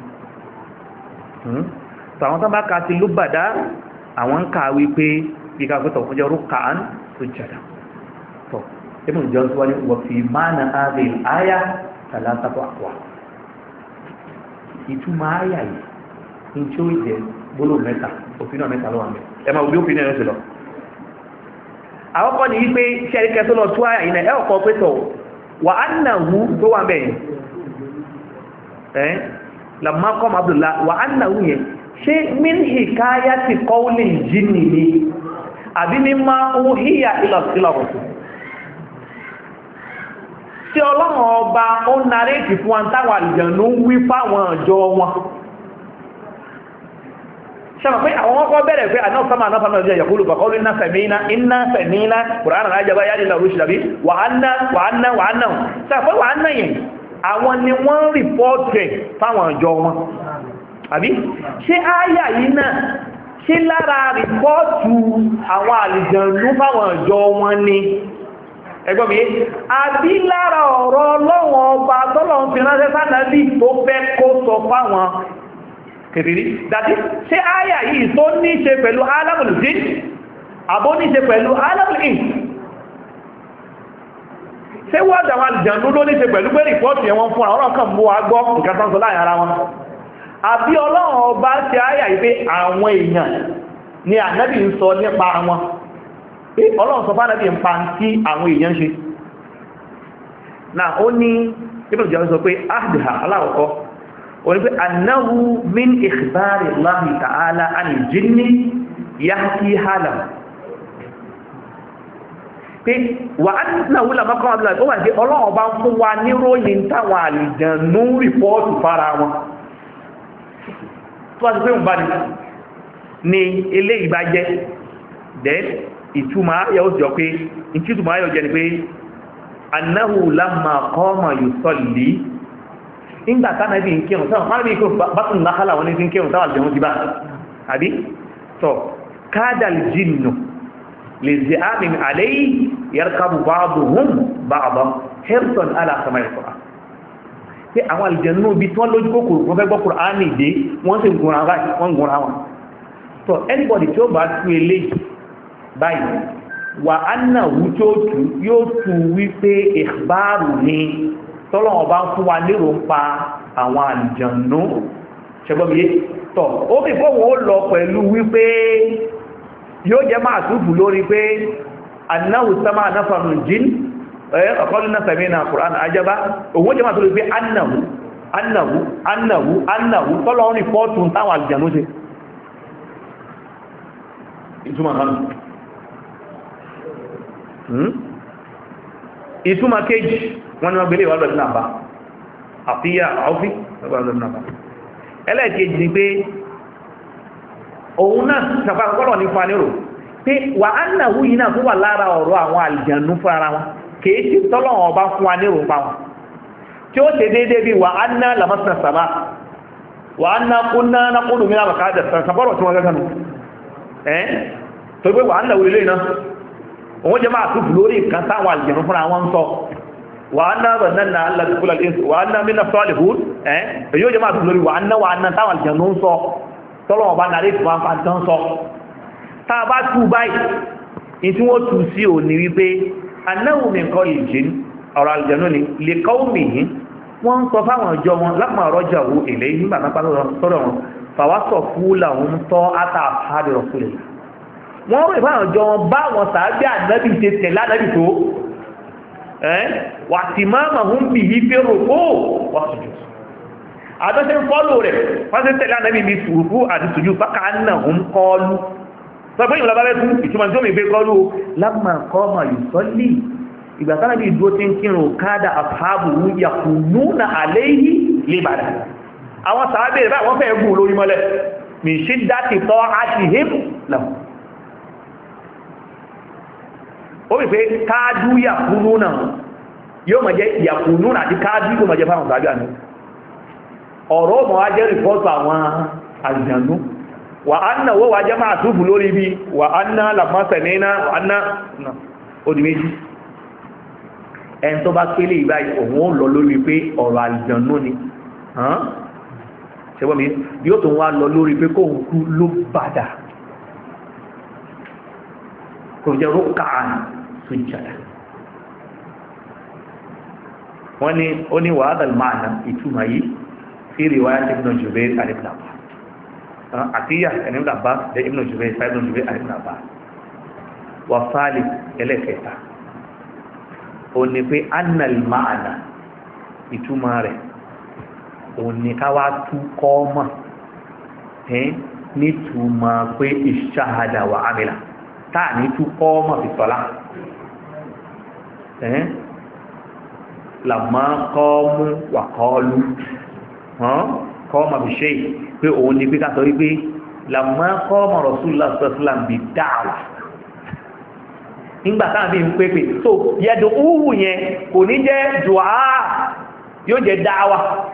tàwọn tán bá ká sí lùbàdá àwọn ń ká wípé kíkà fẹ́tọ̀ fún jẹ́ rúkàán tó jẹ́dà tọ̀ Ibn Jawzi wáyé wọ̀fí máa ààrẹ àyà tàlátàtọ̀ àwà ìtumọ̀ àyà yìí ní tí ó jẹ́ gbóló mẹ́ta òfin mẹ́ta lọ́wọ́ mẹ́ ẹ máa bí òfin ẹ̀rẹ́ sí lọ àkọ́kọ́ ni wípé ṣẹ́ríkẹ́ tó lọ tú àyà yìí náà ẹ̀ ọ̀kọ́ pẹ́tọ̀ wà á nà wú tó wà mẹ́yìn lamma qama Abdullah wa annahu yẹn ṣé min hikayati qawli jinni ni àbí mimma uhiya ila rasul tí ọlọ́run ọba ó nàrétì fún wọn táwọn àlùjànnú wí fáwọn ọjọ́ wọn ṣàmà pé àwọn ọkọ̀ bẹ̀rẹ̀ pé àná sọ́mà náà fàmà ọjọ́ ìyàkúlù kọ̀kọ́ iná fẹ̀míná kùránà lájọba yá nílò oríṣìí tàbí wàhánà ṣàpẹ́ wàhánà yẹn àwọn ni wọ́n rìpọ́ọ̀tẹ̀ fáwọn ọjọ́ wọn àbí ṣé áyà yìí náà ṣé lára rìpọ́ọ̀tù àwọn àlùjànnú fáwọn ọjọ́ wọn ni ẹgbọ́n mi àbí lára ọ̀rọ̀ ọlọ́wọ̀n ọba tọ́lọ̀ ń fi ránṣẹ́ sánàbí tó fẹ́ kó sọ fáwọn kèfèrí dàtí ṣé áyà yìí tó ní ṣe pẹ̀lú alamul jin àbó ní ṣe pẹ̀lú alamul ins ṣé wọ́n dàwọn àlùjànnú ló ní ṣe pẹ̀lú pé rìpọ́ọ̀tì ẹ̀wọ̀n fún àwọn kan bó agbọ́ nǹkan tán sọ láàrin ara wọn àbí ọlọ́run ọba ṣe áyà yìí pé àwọn èèyàn ni ànábì ń sọ nípa wọn pé ọlọ́run sọ fánàbí ń pa tí àwọn èèyàn ṣe náà ó ní ibùdó jẹ́ sọ pé áhdìhà aláwọ̀kọ́ ó ní pé annahu min ikhbari Allahi ta'ala anil jinni yahki halam pé wà annahu lamakọ́ abúlé ó wà ní ọlọ́run bá ń fún wa níròyìn táwọn àlùjànnú rìpọ́ọ̀tù fara wọn tó wá sí pé ń bá ní eléyìí bá jẹ́ then ìtumọ̀ ayọ̀ jọ pé ìtumọ̀ ayọ̀ jẹ́ ni pé annahu lamma qama yusalli ìgbà tánàbí ń kírùn sáwọn márùn-ún ikú bátún náhálà wọn ní tí ń kírùn sáwọn àjẹ̀wọ́n ti bá àbí tọ́ kádàl jinnu lè zẹ ámìn àlẹ́yìn yarkabu ba'duhum ba'dan hirsan ala sama'il Qur'an pé àwọn àlùjànnú bí tí wọ́n lójú kòkòrò wọ́n fẹ́ gbọ́ Qur'an ìdé wọ́n sì gùnra wọn tọ́ anybody tí ó bá tú eléyìí báyìí wà ánàwú tí ó tú yóò tú wípé ìbáàrù ní tọ́lọ́wọ́ bá ń fún wa lérò ń pa àwọn àlùjànnú ṣẹgbọ́mìyé tọ́ ó bí fóòwò ó lọ pẹ̀lú wípé yóò jẹ́ máa túbù lórí pé annáwù sámà náfàmù jín ọ̀kọ́lù náà sàmì náà Kùránì ajaba òun jẹ́ máa tó lè pé annáwù tọ́lọ́wọ́ ní fọ́ọ̀tún táwọn àlùjànnú ṣe ìtumọ̀ kan ìtumọ̀ kejì wọ́n ni wọ́n gbélé ìwọ́lọ̀ ìdínà bá àfíyà àwọ́fí ẹlẹ́ẹ̀kejì ni pé òun náà sàpapọ̀lọ̀ ní fanírò pé wà á nà wú yìí náà fún wà lára ọ̀rọ̀ àwọn àlìjànú fún ara wọn kìí tí tọ́lọ̀wọ̀n ọba fún wa nírò pa wọn tí ó ṣe déédé bí wà á ná lamasna sàbá wà á ná kúnná nákúnnù mìíràn bàkádà sàpọ̀lọ̀ tí wọ́n gẹ́gẹ́ tó gbé wà á nà wúlé náà òun jẹ́ máa tún lórí nǹkan táwọn àlìjẹ̀nù fúnra wọn ń sọ wà á ná bẹ̀rẹ̀ náà aláàdúgbò wà á ná mínà sọ́ọ̀lì hù èyí ó jẹ́ máa tún lórí wà á ná táwọn àlìjẹ̀nù ń sọ tọ́lọ́wọ́ bá nàrí ìfún àǹfà tán sọ tá a bá tú báyìí ní tí wọ́n tú sí ò ní wípé anáwó mi kọ́ ìjìn ọ̀rọ̀ àlìjẹ̀nù ni lè kọ́ mi yìí wọ́n ń sọ fáwọn ọjọ́ wọn lápá ọ̀rọ̀jà wo èlé nígbà pápá sọ́dọ̀ wọn fàwásọ̀ fúlà òun tọ́ àtàfáàdì rọ̀kúlẹ̀ wọ́n rí fáwọn ọjọ́ wọn bá wọn sàábí ànábì ṣe tẹ̀lá ànábì tó wà tí máa ma hún bí i fẹ́rò kó wà sùjú àtọ́sẹ́ ń fọ́lò rẹ̀ wọ́n sí tẹ̀lá ànábì bí sùúrù àti sùjú pákà náà ń kọlu sọpẹ́ ìwọ̀n lábẹ́ fún ìtumọ̀ tí ó mi gbé kọlu lámà kọ́ ma yìí sọ́lì ìgbà tánà bí ìdúró tí ń kírun káàdà àfáàbù yàkùnú na àléyìí lébàdà àwọn sàábẹ̀ rẹ̀ wọ́n fẹ́ gùn lórí mọ́lẹ̀ mi ṣí dáti tọ́ àti hip lọ́wọ́ ó wípé káàdù yàkùnú náà yóò mọ̀ jẹ́ yàkùnú náà àti káàdù yóò mọ̀ jẹ́ fáwọn sàábẹ̀ àná ọ̀rọ̀ ọmọ wá jẹ́ rìpọ́tù àwọn àjànú wà á náà wó wá jẹ́ máa túbù lórí bí wà á náà làmọ́sẹ̀ ní náà wà á náà odi méjì ẹn tó bá pélé ìbáyìí òun ó lọ lórí pé ọ̀rọ̀ àjànú ni ṣẹgbọ́n mi yóò tó wá lọ lórí pé kóhun kú ló bàdà kò jẹ́ rókàá sujjada wọ́n ni ó ní wàhálà máàna ìtumà yìí sí riwayat ibn Jubayr ibn Abbas àtíyà ibn Abbas da ibn Jubayr ibn Jubayr ibn Abbas wà fàálì ẹlẹ́kẹta ó ní pé annal máàna ìtumà rẹ̀ òun ni ká wá tú kọ́ mọ̀ nítumọ̀ pé ìṣáhadà wà ámìlà táà ní tú kọ́ mọ̀ fi sọ́lá làmọ́ kọ́ mú wà kọ́ọ́lú kọ́ mọ̀ fi ṣe pé òun ni pé ká sọ wípé làmọ́ kọ́ mọ̀ Rasulullah sallallahu alaihi wasallam bí dáwà nígbà táwọn bí ń pépè so yẹ̀dùn úhù yẹn kò ní jẹ́ dùá yóò jẹ́ dáwà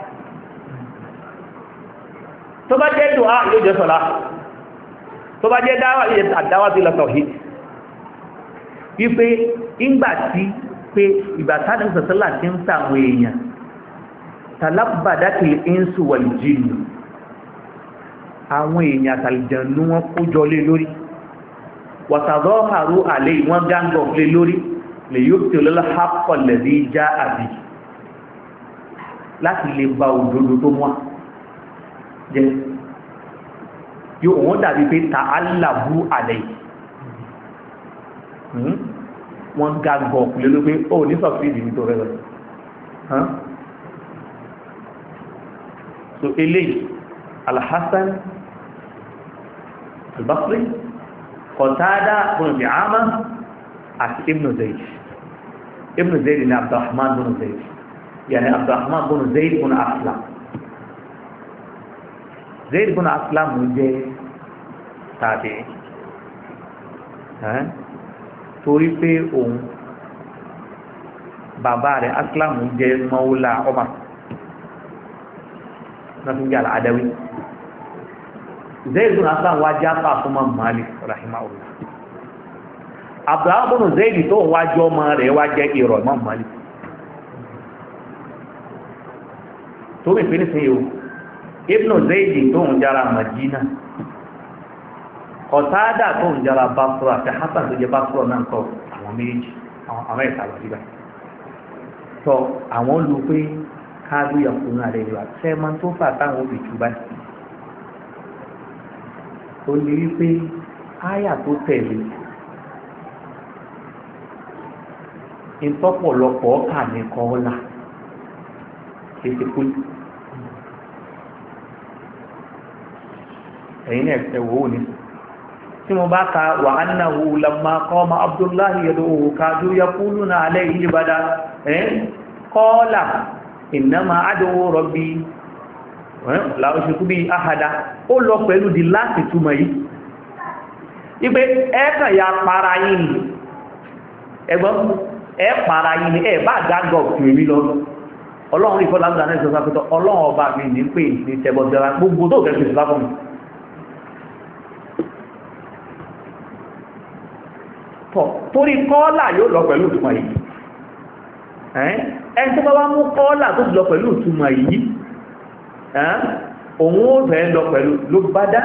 tó bá jẹ́ dùá yóò jẹ́ sọ́lá tó bá jẹ́ dáwà yóò jẹ́ àdáwà sí lọ́tọ̀ hìt wípé ìgbà tí pé ìgbà tánà sọ̀sọ́lá tí ń sàwọn èèyàn tàlábàdákì ìnsù wal jinnu àwọn èèyàn àtàlìjànú wọn kójọ lé lórí wàtàdọ́ àrú àlè wọn gángọ̀ lé lórí lè yóò tí olóla hápọ̀ lẹ́dí já àbí láti lè ba òdodo tó wá jẹ́ yóò wọ́n dàbí pé tààlàbú àlè wọ́n gángọ̀ lé lórí pé ó ní sọ̀fíìdì ní tó rẹ̀ rẹ̀ so eléyìí Al-Hasan Al-Basri Qatada bin Bi'ama àti Ibn Zayd ni Abdurrahman bin Zayd yani Abdurrahman bin Zayd bin Aslam Zayd bin Aslam jẹ́ tàbí torí pé òun bàbá rẹ̀ Aslam jẹ́ Mawla Umar náà tún jẹ́ Al-Adawi Zayd bin Aslam wá jápa fún Imam Malik rahimahullah Abdullah bin Zayd tó wá jọ ọmọ rẹ̀ wá jẹ́ ìrọ̀ Imam Malik tó mi fi ní sí yóò Ibn Zayd tó ń jára Madina Qatada tó ń jára Basra àti Hasan tó jẹ́ Basra náà kọ àwọn méjì àwọn ẹ̀ta lọ síbẹ̀ tó àwọn olú pé káàdù yàkùnrin àrẹ ìwà sẹ́mọ́ tó fà táwọn òbí jù báyìí ó ní wípé áyà tó tẹ̀lé ìtọ́pọ̀lọpọ̀ ọkà ní kọ́ọ́lá kéèké kú ẹ̀yìn ẹ̀wọ̀ òní tí mo bá ka wà annahu lamma qama Abdullahi yad'uhu kadu yaquluna alayhi libada qala innama ad'u rabbi la ushriku bi ahada ó lọ pẹ̀lú di láti túmọ̀ yìí ipé ẹ́kàn ya para yìí ni ẹgbọ́n ẹ para yìí ni ẹ bá gágọ̀ kìrì lọ ọlọ́run rí fọ́lá ní ìsọ́sá pẹ́tọ́ ọlọ́run ọba mi ní pé ní tẹbọ̀dẹ̀ra gbogbo tó kẹ́kẹ́ sí láfọ́ mi torí kọ́ọ́là yóò lọ pẹ̀lú ìtumọ̀ yìí ẹni tó bá wá mú kọ́ọ́là tó lọ pẹ̀lú ìtumọ̀ yìí òun ó fẹ́ lọ pẹ̀lú ló bá dá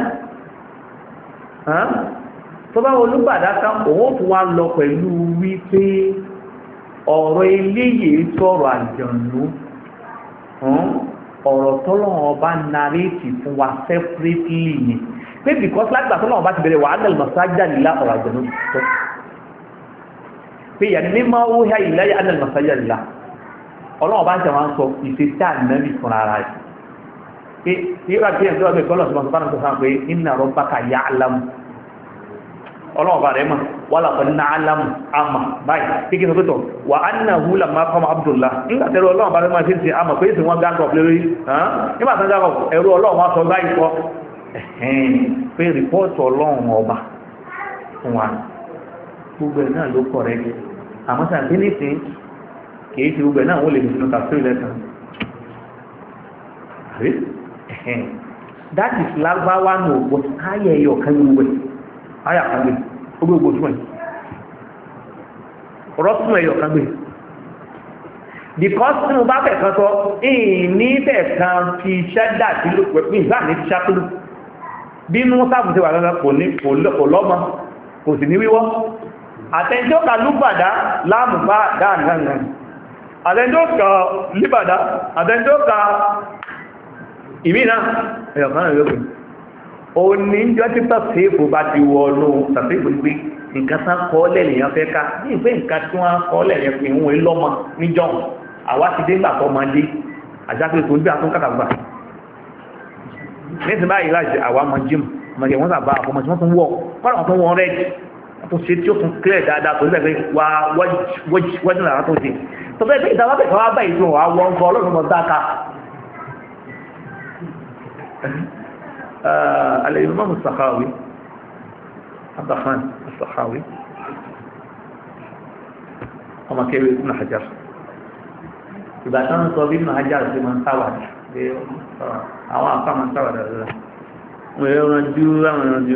tó bá wọn ló bá dá ká òun ó fún wa lọ pẹ̀lú wípé ọ̀rọ̀ eléyìí tọrọ àjọ̀nú ọ̀rọ̀ tọ́lọ́wọ́n bá naréètì fún wa separately ni pé because lágbà tọ́lọ́wọ́n bá ti bẹ̀rẹ̀ wà á dẹ̀lẹ̀ masájà lílá ọ̀rọ̀ àjọ̀nú tọ́ pé yà ní mímọ́ ó yá ìlẹ́yà á dẹ̀lẹ̀ masájà lílá ọlọ́wọ́n bá ń tẹ̀ wọ́n sọ ìfẹ́tà nẹ́bì fún ara rẹ̀ pé yíra tí ẹ̀ tó wà pé kọ́lọ̀ sí ọ̀sán tó sáà pé inna rabbaka ya'lamu ọlọ́wọ́n bá rẹ̀ mọ̀ wala qad na'lamu àmà báyìí kí kí n sọ pé tọ̀ wà annahu lamma qama Abdullah nígbà tẹ́rọ ọlọ́wọ́n bá rẹ̀ máa ti àmà pé ìsìn wọn gángọ̀ lórí nígbà tán gángọ̀ ẹ̀rọ ọlọ́wọ́n wá sọ báyìí kọ́ pé rìpọ́ọ̀tù ọlọ́wọ́n ọba fún wa gbogbo ẹ̀ náà ló kọ̀ rẹ̀ àmọ́ sàn kí nìsín kì í ṣe gbogbo ẹ̀ náà wọ́n lè fi sínú tàfíì lẹ́sàn that is Lárúbáwá no but ayẹ ẹyọ kan gbogbo ẹ̀ ayà kan gbé gbogbo túnmọ̀ rọ́tún ẹyọ kan gbé because tí mo bá fẹ̀kan sọ ní fẹ̀kan fi ṣẹ́dà tí ló pẹ̀lú ìgbà ní fi ṣákúlù bí mú sáàbù tí wà lọ́nà kò lọ́mọ kò sì ní wíwọ́ àtẹ́jọ́ ka lúgbàdá láàmùbá dáadáa àtẹ́jọ́ ka líbàdá àtẹ́jọ́ ka ìmìnà ẹ̀yọ̀kan rẹ̀ lókùn o ní jọ tí tàfíìfù bá ti wọnú tàfíìfù gbé nǹkan tán kọ́ọ́lẹ̀ lèyàn fẹ́ ká ní ìpé nǹkan tí wọ́n kọ́ọ́lẹ̀ yẹn fi ń wọ́n lọ́mọ níjọ́ àwa ti dé gbà tọ́ máa dé àjápẹ́ tó ń gbé àtúnkàtàgbà nísìn báyìí láti àwọn ọmọ gym ọmọdé wọ́n sàbá àpọmọ tí wọ́n tún wọ́ wọ́n tún wọ́n rẹ̀ tó ṣe tí ó tún clear dáadáa tó lẹ́gbẹ̀ẹ́ wá wọ́jú lára tó ṣe tó fẹ́ pé ìdáwọ́pẹ̀ kan wá báyìí tó wà wọ́n kọ́ ọlọ́run mọ́ dáka al-Imam as-Sakhawi Abdurrahman as-Sakhawi ọmọ kẹwé Ibn Hajar ìgbà tó ń sọ bí Ibn Hajar sí máa ń sáwàdà àwọn àpá máa ń sáwàdà rẹ̀ wọ́n yẹ ránjú àwọn ìrànjú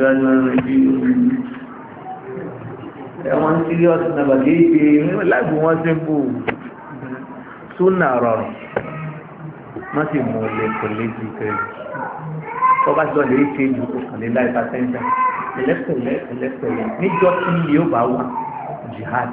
ẹ̀wọ̀n serious nàbà kìí ṣe láìbù wọ́n simple súnà rọrùn wọ́n sì mú lè kò lè jí kẹrì tó bá jọ lè ṣe ìlú kòkànlé láìpá sẹ́ńtà ẹlẹ́pẹ̀lẹ́ níjọ́ tí yóò bá wà jihad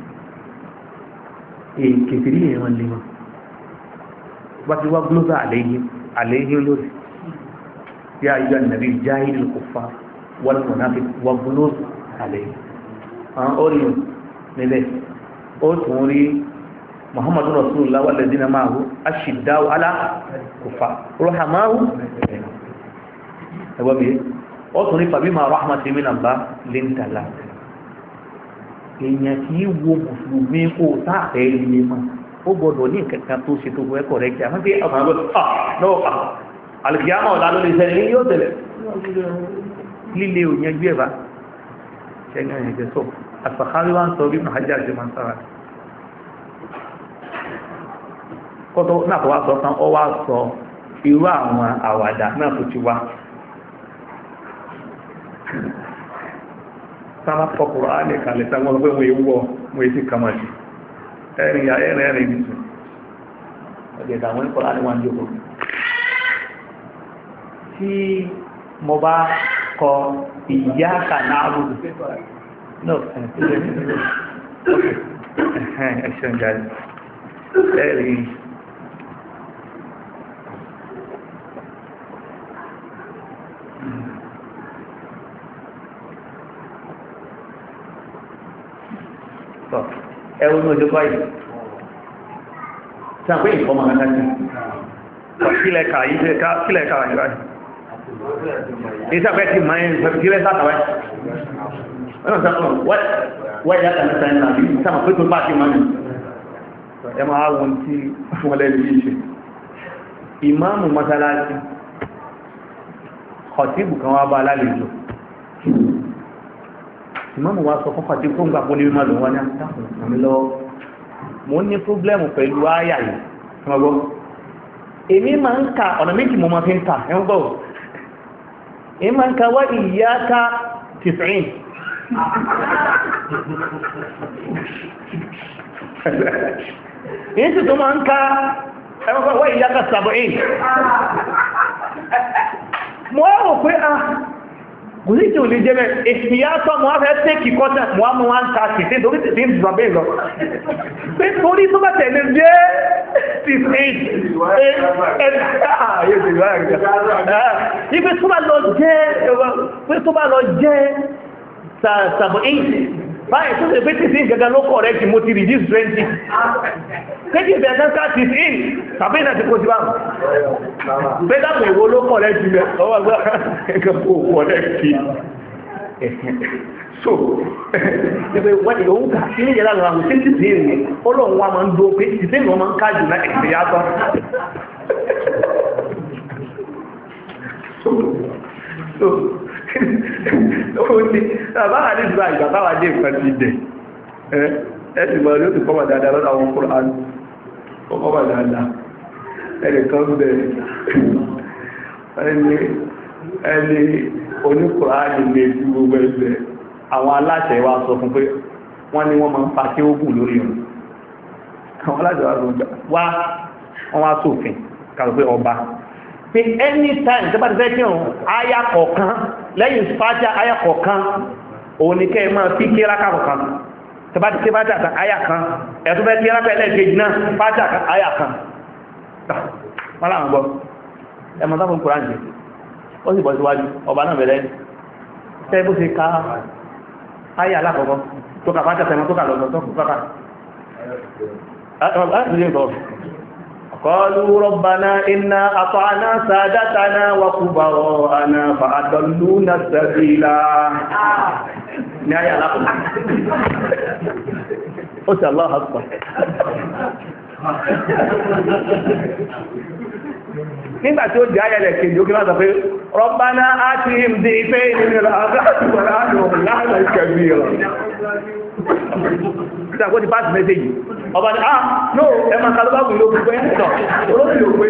kèfèrí yẹn wọ́n lé wọn wá ti wá glóòsà àléhìn lórí yá ayé ànàbí jáhìlì kùfà wal munafiq wà glóòsà àléhìn àwọn oríyìn nílẹ̀ ó tún rí muhammadu rasulullah walladhina ma'ahu ashiddaw ala kuffar ruhamahu ẹgbọ́ bí ó tún rí fabima rahmatin minallah linta lahum èèyàn kì í wo mùsùlùmí kó sáàfẹ́ ilé mọ́ ó gbọ́dọ̀ ní ìkẹta tó ṣe tó ẹkọ̀ rẹ̀ kí a máa bí ọkàn gbọ́dọ̀ alìkìyàmọ̀ ọ̀la ló lè ṣẹlẹ̀ ní yóò tẹ̀lẹ̀ líle ò yẹn gbé ẹ̀bá ṣẹ́gbẹ́ ẹ̀jẹ̀ sọ As-Sakhawi wá ń sọ bí Ibn Hajar ṣe máa ń sára kọ́tọ́ náà kọ́ wá sọ tán ọ wá sọ irú àwọn àwàdà náà tó ti wá sábà kọkùrọ̀ á lè kàlẹ̀ sáwọn ọlọ́pẹ́ wọn èwọ́ wọn èsì kàmàdì ẹ̀rìn nìtù ọ̀dẹ̀dà wọn kọ́ láti wá ń jókòó tí mo bá kọ iyyaka na'budu no ẹ̀ṣẹ̀ jáde ẹ̀rìn ẹwọ ní ojú báyìí tí a pé ìfọ́mọ̀ adájú kílẹ̀ ká yìí báyìí ìsàpẹ́ ti máa ń kílẹ̀ sátàwẹ́ wọ́n ìyá kan mẹ́ta ẹ̀nà àbí ìsàmà pé tó bá ti máa ní ẹ máa wọn tí wọ́n lẹ́nu yìí ṣe ìmáàmù mọ́sálásí kọ̀tíbù kan wá bá alálejò ìmáàmù wa sọ fún kọ̀tíbù tó ń gbà fún ní mímọ̀ lòun wá ní àtàkùn àmì lọ́wọ́ mo ní pọ́blẹ́mù pẹ̀lú áyà yìí ọgbọ́ èmi máa ń ka ọ̀nà méjì mo máa fi ń ka ẹgbọ́ èmi máa ń ka wá iyyaka 90 èyí sì tó máa ń ka ẹgbọ́ wá iyyaka 70 mo á rò pé kò sí tí ò lè jẹ́ bẹ́ ìfìyàtọ̀ mọ́ fẹ́ tẹ́kì kọ́tà mọ́ mọ́ wá ń ta kìí torí tìí ń zùgbà bẹ́ẹ̀ lọ pé torí tó bá tẹ̀lé jẹ́ 68 báyìí tó lè pé tí sí gẹ́gẹ́ ló correct mo ti reduce 20 kéjì ìbẹ̀ tẹ́ká ti sí tàbí ìnà ti kó ti bá pé dápò ìwò ló correct mẹ́ ọwọ́ gbá ẹgbẹ́ kó correct so ẹgbẹ́ wọ́n ìlú ń kà sí ní ìyẹ́lá lọ́wọ́ àwọn tí sí ìrìn ọlọ́run wa máa ń dó pé ti sí ìrìn máa ń kájù náà ẹ̀sẹ̀ yàtọ̀ ó ní bàbá àdìsíwá ìgbà táwà dé nǹkan ti dẹ̀ ẹ̀sì mọ̀ ní ó ti kọ́mà dáadáa lọ́nà àwọn Qur'an ó kọ́mà dáadáa ẹnìkan bẹ̀rẹ̀ ẹni oní Qur'an lè fi gbogbo ẹgbẹ̀ àwọn aláṣẹ wa sọ fún pé wọ́n ní wọ́n máa ń fa kí ó gùn lórí ọ̀run àwọn aláṣẹ wa sọ wá wọ́n wá sófin kàrò pé ọba pé anytime tó bá ti fẹ́ kí ọ̀run áyà kọ̀ọ̀kan lẹ́yìn fàájá áyà kọ̀ọ̀kan òun ni kẹ́ máa fi kí rákà kọ̀ọ̀kan tó bá ti kí fàájá kan áyà kan ẹ̀tún fẹ́ kí rákà ẹlẹ́gẹ̀ẹ́jì náà fàájá kan áyà kan wọ́n láwọn gbọ́ ẹmọ tó fún Kùránì ó sì bọ́ síwájú ọba náà bẹ̀rẹ̀ tẹ́ bó ṣe ká áyà alákọ̀ọ́kọ́ tó kà fàájá tẹmọ tó kà lọ́gbọ́ tó kù qalu rabbana inna ata'na sadatana wa kubara'ana fa'adalluna sabila ní ayé alákùn ó sì Allah akbar nígbà tí ó jẹ́ ayẹlẹ̀ kejì ó kí láti pé rabbana atihim dhi'fayn min al-'adhabi wa la'anhum la'nan kabira ìtàkó ti pàtí mẹ́sẹ̀jì ọba ni no ẹmà kalọ́bàgùn ló gbogbo ẹ̀sọ̀ olóòtú òpé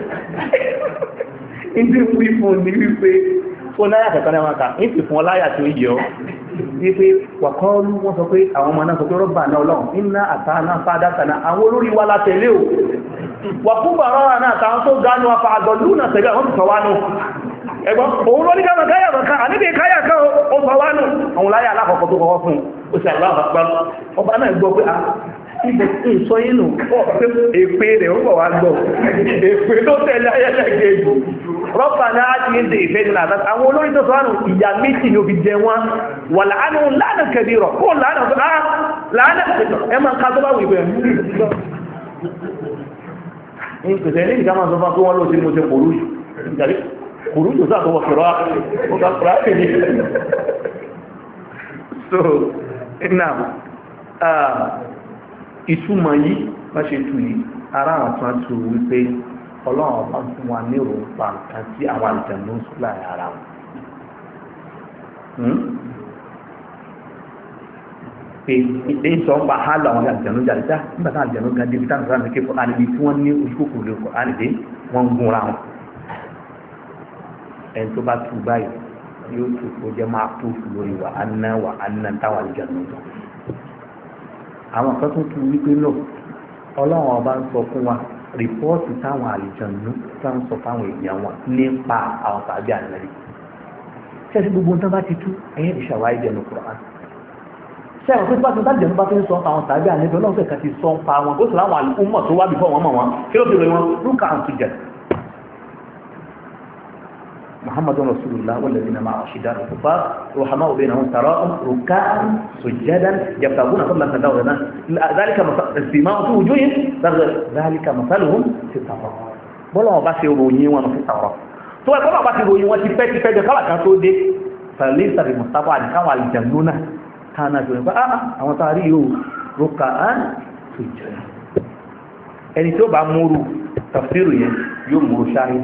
ìdí wí fún ní wípé fún láyà kẹ̀kọ́ náà wákà ní fi fún ọláyà tó yẹ ọ́ wípé wàkọ́ọ́lù wọ́n sọ pé àwọn ọmọ náà sọ pé rọ́bà náà ọlọ́run iná àtàánà fádátàná àwọn olórí wa látẹ̀lé o wàkúbà rọ́rà náà tàwọn tó gánú afá àgọ́lú náà tẹ̀lé àwọn tó sọ wá nù ẹgbọ́n òun ló ní ká káyà kan àníbi káyà kan ó sọ wá nù àwọn láyà alákọ̀ọ́kọ́ tó kọ́kọ́ fún ó sì àlọ́ ọba náà gbọ́ pé ibẹ̀ ìsọ inú èpè rẹ̀ ó bọ̀ wá gbọ́ èpè ló tẹ̀lé ayẹ́lẹ́gẹ̀ẹ́jù rọ́pà náà ti ń dè ìfẹ́ nínú àtàkì àwọn olórin tó sọ́rọ̀ ìyà méjì ni ó fi jẹ wọn wà láàánú lánà kẹbí rọ̀ kó lánà tó lánà ẹ máa ká tó bá wù ìbẹ̀ ní pẹ̀sẹ̀ ní ìjá máa sọ fún wọn ló ti mo ṣe kòrú yóò sáà tó wọ fẹ̀rọ so now ìtumọ̀ yìí bá ṣe tù yìí ara àwọn tó ń tu wípé ọlọ́run ọba fún wa ní òrùpa nǹkan tí àwọn àlùjànnú ń súlà ara wọn. pé ìdè sọ ń pa hálù àwọn àlùjànnú jáde tá nígbà táwọn àlùjànnú gan débi táwọn sọ́ra nìké fún àníbi tí wọ́n ní ojúkòkò lè kọ́ àníbi wọ́n ń gúnra wọn. ẹni tó bá tu báyìí yóò tù kó jẹ́ máa tó lórí wa àná táwọn àlùjànnú jọ. àwọn kan tó tu wípé náà ọlọ́run ọba ń sọ fún wa rìpọ́ọ̀tì táwọn àlùjànnú tá ń sọ fáwọn èèyàn wọn nípa àwọn tàbí ànábì ṣẹ́ẹ̀sì gbogbo nǹkan bá ti tú ẹ̀yẹ́ ìṣàwárí jẹnu Qur'an ṣẹ́ẹ̀rọ pé bá ti bá jẹnu bá fi ń sọ àwọn tàbí ànábì ọlọ́run fẹ̀ka ti sọ ń pa wọn bó sì láwọn àlùmọ̀ tó wá bí fọ́ wọn mọ̀ wọn kí ló fi rẹ̀ wọn rúkà àǹtújẹ محمد رسول الله والذين معه شداد الكفار رحماء بينهم تراهم ركعا سجدا يبتغون فضلا من الله ذلك سيماهم في وجوههم ذلك مثلهم في التوراة bọ́lá ọba ṣe ròyìn wọn fi tàwọn tó ẹ̀kọ́ bá ti ròyìn wọn ti pẹ́ ti pẹ́ jẹ káwà kan tó dé pẹ̀lú ìsàbí mustapha àti káwọn àlìjẹ̀nú náà káwọn náà jòrò pé àwọn tó rí yóò rúkà án tó jẹ́ ẹni tí ó bá múrù tafsiru yẹn yóò múrù ṣáyé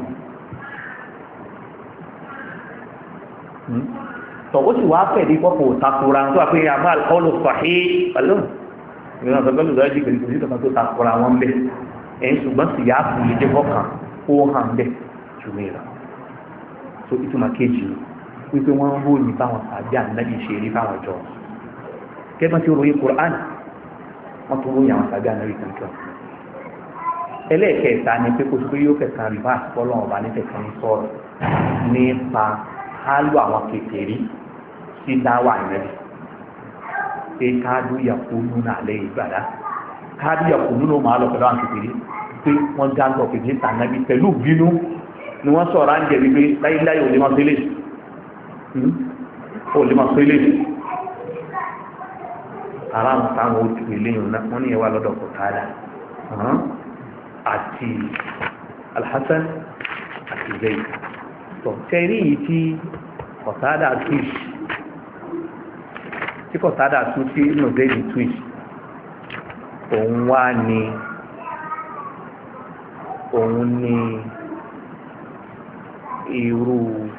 tọ̀wọ́ sì wá fẹ̀ ní pọ́pọ̀ takora tó wà pé àmọ́ àlùkọ́lù fàáhí pẹ̀lú ìrìnà ọ̀sọ̀gbẹ́lù lọ́jì kìrìkìrì sí tọ̀kan tó takora wọn bẹ̀ ẹ̀yìn ṣùgbọ́n sì yá fún ilé fọ́kàn ó hàn bẹ̀ jù mí lọ so ìtumọ̀ kejì wípé wọ́n ń ròyìn báwọn àbí ànábì ṣe rí báwọn jọ kẹ́gbọ́n tí ó ròyìn Qur'an wọ́n tún ròyìn àwọn àbí ànábì kankan ẹlẹ́ẹ̀kẹta ni pé kò sí pé yóò kẹsàn-án rí bá àtìpọ́lọ́ ọ̀bá ní tẹ̀sán sọ̀rọ̀ nípa hálù àwọn kékeré sí dáwà rẹ̀ pé káàdù yàkúnú náà lè ìgbàdá káàdù yàkúnú ló máa lọ pẹ̀lú àwọn kékeré pé wọ́n dáńgọ̀ kékeré tànàbí pẹ̀lú bínú ni wọ́n sọ̀rọ̀ á ń jẹ́ wípé láyéláyé ò lè máa fẹ́lẹ̀ ara ń táwọn ojú eléyìn náà wọ́n ní ẹwà lọ́dọ̀ kọ̀tàdà àti Al-Hasan àti Zayd tẹ̀rí yìí tí kọ̀tàdà twitch tí kọ̀tàdà tún sí nọ̀zẹ́dì twitch òun ní irú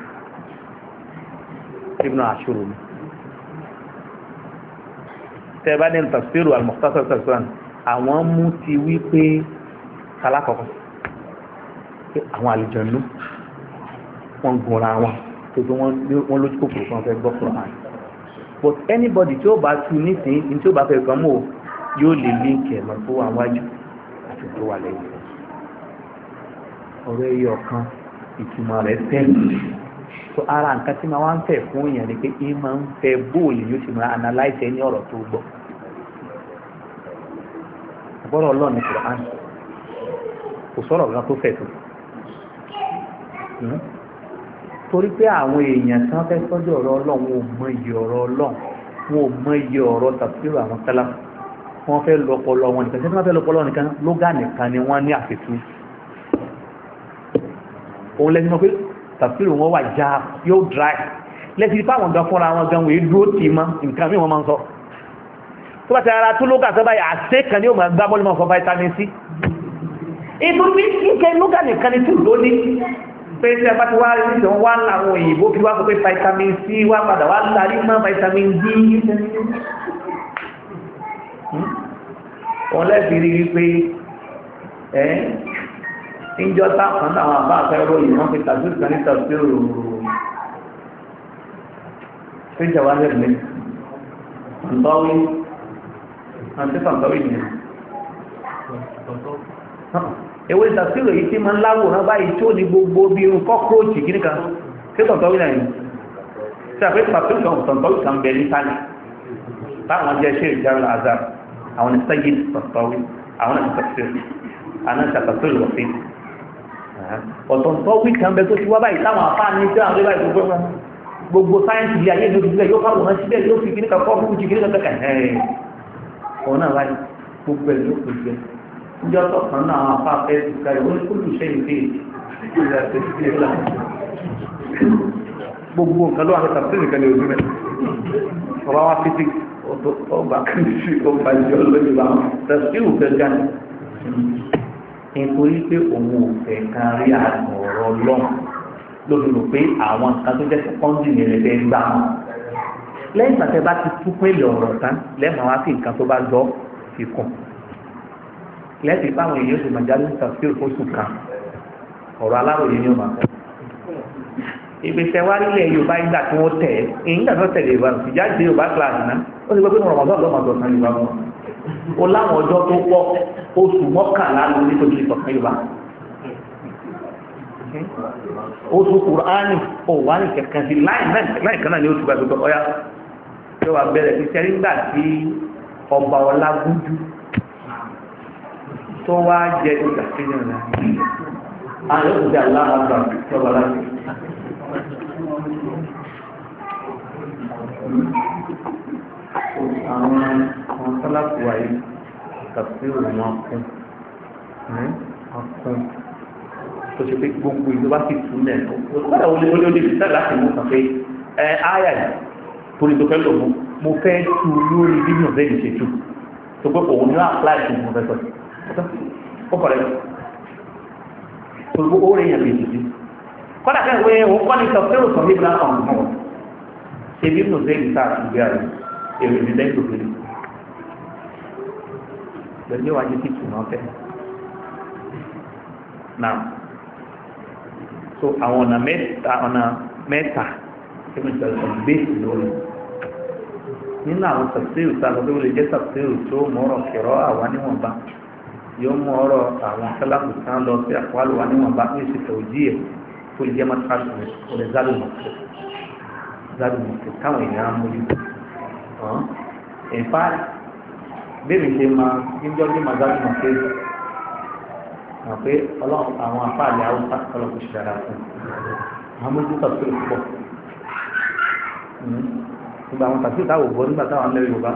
Ibn Ashur tẹ́bá ní tafsiru al-Mukhtasar tafsiran àwọn mú ti wípé kalákọ̀ọ́kọ́ àwọn àlùjànnú wọ́n gúnra wọn tó tó wọ́n lójú kòkòrò kan fẹ́ gbọ́ Qur'an but anybody tí ó bá tú nísìnyí tí ó bá fẹ́ kan mọ́ yóò lè líǹkì ẹ̀ lọ tó wà wájú àti tó wà lẹ́yìn ọ̀rọ̀ ẹyọ kan ìtumọ̀ rẹ̀ tẹ́lẹ̀ so ara nǹkan tí máa wá ń fẹ́ fún èèyàn ni pé ẹ máa ń fẹ́ bóòlù yóò ti máa analyse ẹni ọ̀rọ̀ tó gbọ́ ọ̀gbọ́dọ̀ ọlọ́ọ̀ ní Qur'an kò sọ̀rọ̀ kan tó fẹ́ tó torí pé àwọn èèyàn tí wọ́n fẹ́ sọ́jú ọ̀rọ̀ Ọlọ́run wọn ò mọ iye ọ̀rọ̀ Ọlọ́run wọn ò mọ iye ọ̀rọ̀ tafsiru àwọn sálà wọ́n fẹ́ lọ́pọlọ wọn nìkan tí wọ́n fẹ́ lọ́pọlọ nìkan lóga nìkan ni wọ́n ní àfẹ́tú òun lẹ́sìn mọ́ pé tafsir wọn wà já yóò dry lẹ́sìn ipá àwọn gan fúnra wọn gan wòye dúró tì mọ́ nǹkan mí wọn máa ń sọ tó bá ti ara tó lóga sọ báyìí àṣẹ kan ní òun gbá bọ́ọ̀lù máa fọ vitamin C ètò bí kíkẹ́ lóga nìkan ni tó lóní pé tí a bá ti wá rí ìṣẹ́ wọn wá láwọn òyìnbó kí wá sọ pé vitamin C wá padà wá lárí mọ́ vitamin D wọn lẹ́sìn rí wípé ìjọ táwọn náà àbá àfẹ́rọ yìí wọ́n fi tàbí kan ní tàbí òòrùn fíjà wá lẹ́rìn ọ̀tọ́wí àti fàntọ́wí ni ewé tàbí yìí tí ma ń láwòrán báyìí tí ó ní gbogbo bí irun kọ́króòtì kí níkan tí tàntọ́wí náà yìí tí a fẹ́ tàntọ́wí kan bẹ̀ ní tánì táwọn jẹ́ ṣe ìjára azar àwọn ìsẹ́yìn tàntọ́wí àwọn ìsẹ́yìn àná ṣàtàtúrò wọ̀ sí ọ̀tọ̀ntọ́ wíkà ń bẹ tó ti wá báyìí táwọn àfáà ní tí àwọn ẹgbẹ́ ìgbogbo wọn gbogbo sáyẹ́ǹsì ilé ayé lórí ilẹ̀ yóò fáwọn ọ̀nà síbẹ̀ yóò fi kíníkà kọ́ fún jù kíníkà kẹ́kẹ́ ẹ̀ẹ́ ọ̀nà wáyé gbogbo ẹ̀ ló pè jẹ́ níjọ́ tọ̀kan náà àwọn àfáà fẹ́ ti ká ìwọ́n kó lù ṣe ìfẹ́ gbogbo nǹkan ló wà ní tàbí nìkan ní ojú rẹ̀ ọba wa fi ti ọba kìí ọba ìjọ lórí wa tàbí ìwòfẹ́ gánà nítorí pé òun ò fẹ́ kan rí àgbọ̀rọ̀ lọ́n lóbi rò pé àwọn nǹkan tó jẹ́ sẹ́kọ́ndì ní ẹ̀rẹ́ gbà wọn. lẹ́yìn ìgbà tẹ́ bá ti tú pélé ọ̀rọ̀ tán lẹ́mọ̀ wá sí nǹkan tó bá gbọ́ fi kùn. lẹ́sìn fáwọn èèyàn tó màjá ló ń tàbí oṣù kan ọ̀rọ̀ aláròyé ni ó máa fẹ́. ìgbésẹ̀ wá nílẹ̀ Yorùbá ìgbà tí wọ́n tẹ̀ èyí nígbà tó tẹ̀lé Yorùbá ìjáde Yorùbá kíláàsì náà ó ti gbọ́ pé Ramadan lọ́mọdún Yorùbá wọn ó láwọn ọjọ́ tó pọ̀ oṣù mọ́kànlá ló ní tó ti sọ̀kan Yorùbá oṣù Kùránì ó wà ní kẹ̀kẹ́ sí láìkan náà ní oṣù gbàgbé ọya tó wà bẹ̀rẹ̀ sí sẹ́rí ńgbà tí ọba Ọlágúnjú tó wá jẹ ìgbà sí ní ọ̀nà àwọn yóò ti aláàbà tọ́ba láti àwọn sálàpù wáyé tàbí òun akún tó ṣe pé gbogbo ìlú bá sì tún lẹ̀ kọ́dà wọlé wọlé olè ìṣẹ́ láti mú kàn pé ááyà yìí torí tó fẹ́ lò mo fẹ́ tu lórí bí mo fẹ́ ṣe tu tó pé òun ní àpláì tó mo fẹ́ sọ ó kọ̀ rẹ̀ tó gbogbo ó rẹ̀ yàn lè ṣe kọ́dà kẹ́ ìwé òun kọ́ ní sọ̀tẹ́ òsàn níbi láwọn ọ̀hún náà ṣe bí mo fẹ́ ìta ìgbé àrẹ èrè ní lẹ́yìn òfin pẹ̀lú ìwájú tí tùmọ̀ fẹ́ náà so àwọn ọ̀nà mẹ́ta tí mo jọ sọ bẹ́ẹ̀sì lórí nínú àwọn tafsir sábà tó lè jẹ́ tafsir tó mọ̀ọ́rọ̀ kẹ̀rọ àwa níwọ̀nba yóò mú ọ̀rọ̀ àwọn sálàkù kan lọ sí àpòálù wa níwọ̀nba ní ìṣètò òjì ẹ̀ tó lè jẹ́ mọ́tàkì ọ̀rẹ́ zálùmọ̀kẹ́ káwọn èèyàn á mójú ẹ̀fà bẹ́ẹ̀ ṣe máa níjọ́ tí màá zálùmọ̀kẹ́ mọ̀ pé ọlọ́run àwọn afáàlì haúsá ọlọ́kùn ṣe dára fún àwọn mójú tafsir púpọ̀ nígbà àwọn tafsir táwọn ògbọ́ nígbà táwọn mẹ́rin Yorùbá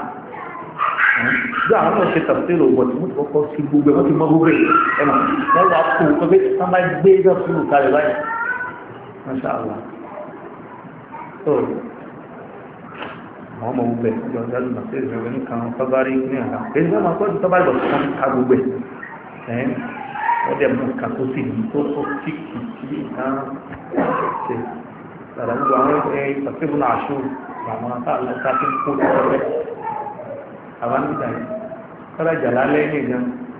bí àwọn náà ṣe tafsir ògbọ́ tí wọ́n ti kọ́kọ́ sí gbogbo ẹ̀ wọ́n ti mọ gbogbo ẹ̀ ẹ̀mọ̀ wọ́n wá kó o pé wọ́n bá gbé tafsir kalẹ̀ báyìí Masha Allah so àwọn ọmọ gbogbo ẹ̀ ọjọ́ ìdájú náà sí ìrẹ̀wẹ̀ nìkan tọ́bárí ní àná èyí wọ́n máa kọ́ tọ́bárí bọ̀ sí ká gbogbo ẹ̀ wọ́n dẹ̀ mú nǹkan tó sì ní tó tí kìí nǹkan ṣe lára gbogbo àwọn ìpàṣẹ́gun náà aṣọ àwọn atáàlọ́ta tí kó tọ́rẹ́ àwọn nígbà yìí kọ́lá jàlá lẹ́yìn ìjọ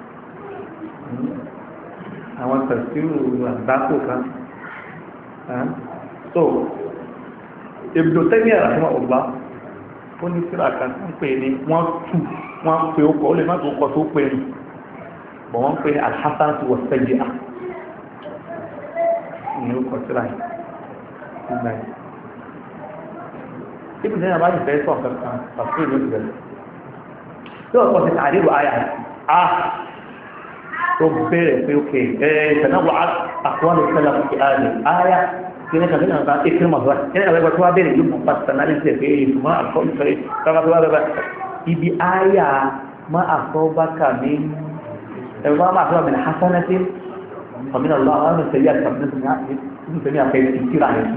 àwọn tẹ̀síwò àgbákò kan so Ibn Taymiyyah àràfíwá ọ̀gbá ó ní síra kan tó ń pè ní wọ́n pe ó kọ́ ó lè má tó kọ́ tó pè ní bọ̀ wọ́n pè alhassanatu wa sayyi'a ní orúkọ síra yìí nígbà yìí Ibn Taymiyyah bá yìí fẹ́ sọ kankan pàṣẹ ìlú ìbẹ̀rẹ̀ tí wọ́n kọ́ sí àríwá ayà tó bẹ̀rẹ̀ pé ókè tẹ̀náwó àkọọ́lù sẹ́lá fún ayà kí ní kàfí náà ìkírí mọ̀ fún kí ní kàfí tó wá bẹ̀rẹ̀ yóò mọ̀ pàṣẹ náà ní sẹ́fẹ́ ìtumọ̀ àkọọ́lù sẹ́lá káfí wá bẹ̀rẹ̀ ibi ayà má àkọ́bákà ní ẹ̀rọ máa fẹ́ min hasanatin ọ̀mí náà lọ́wọ́ àwọn ìṣẹ̀lẹ̀ àti ìṣẹ̀lẹ̀ àfẹ́ ìṣíra rẹ̀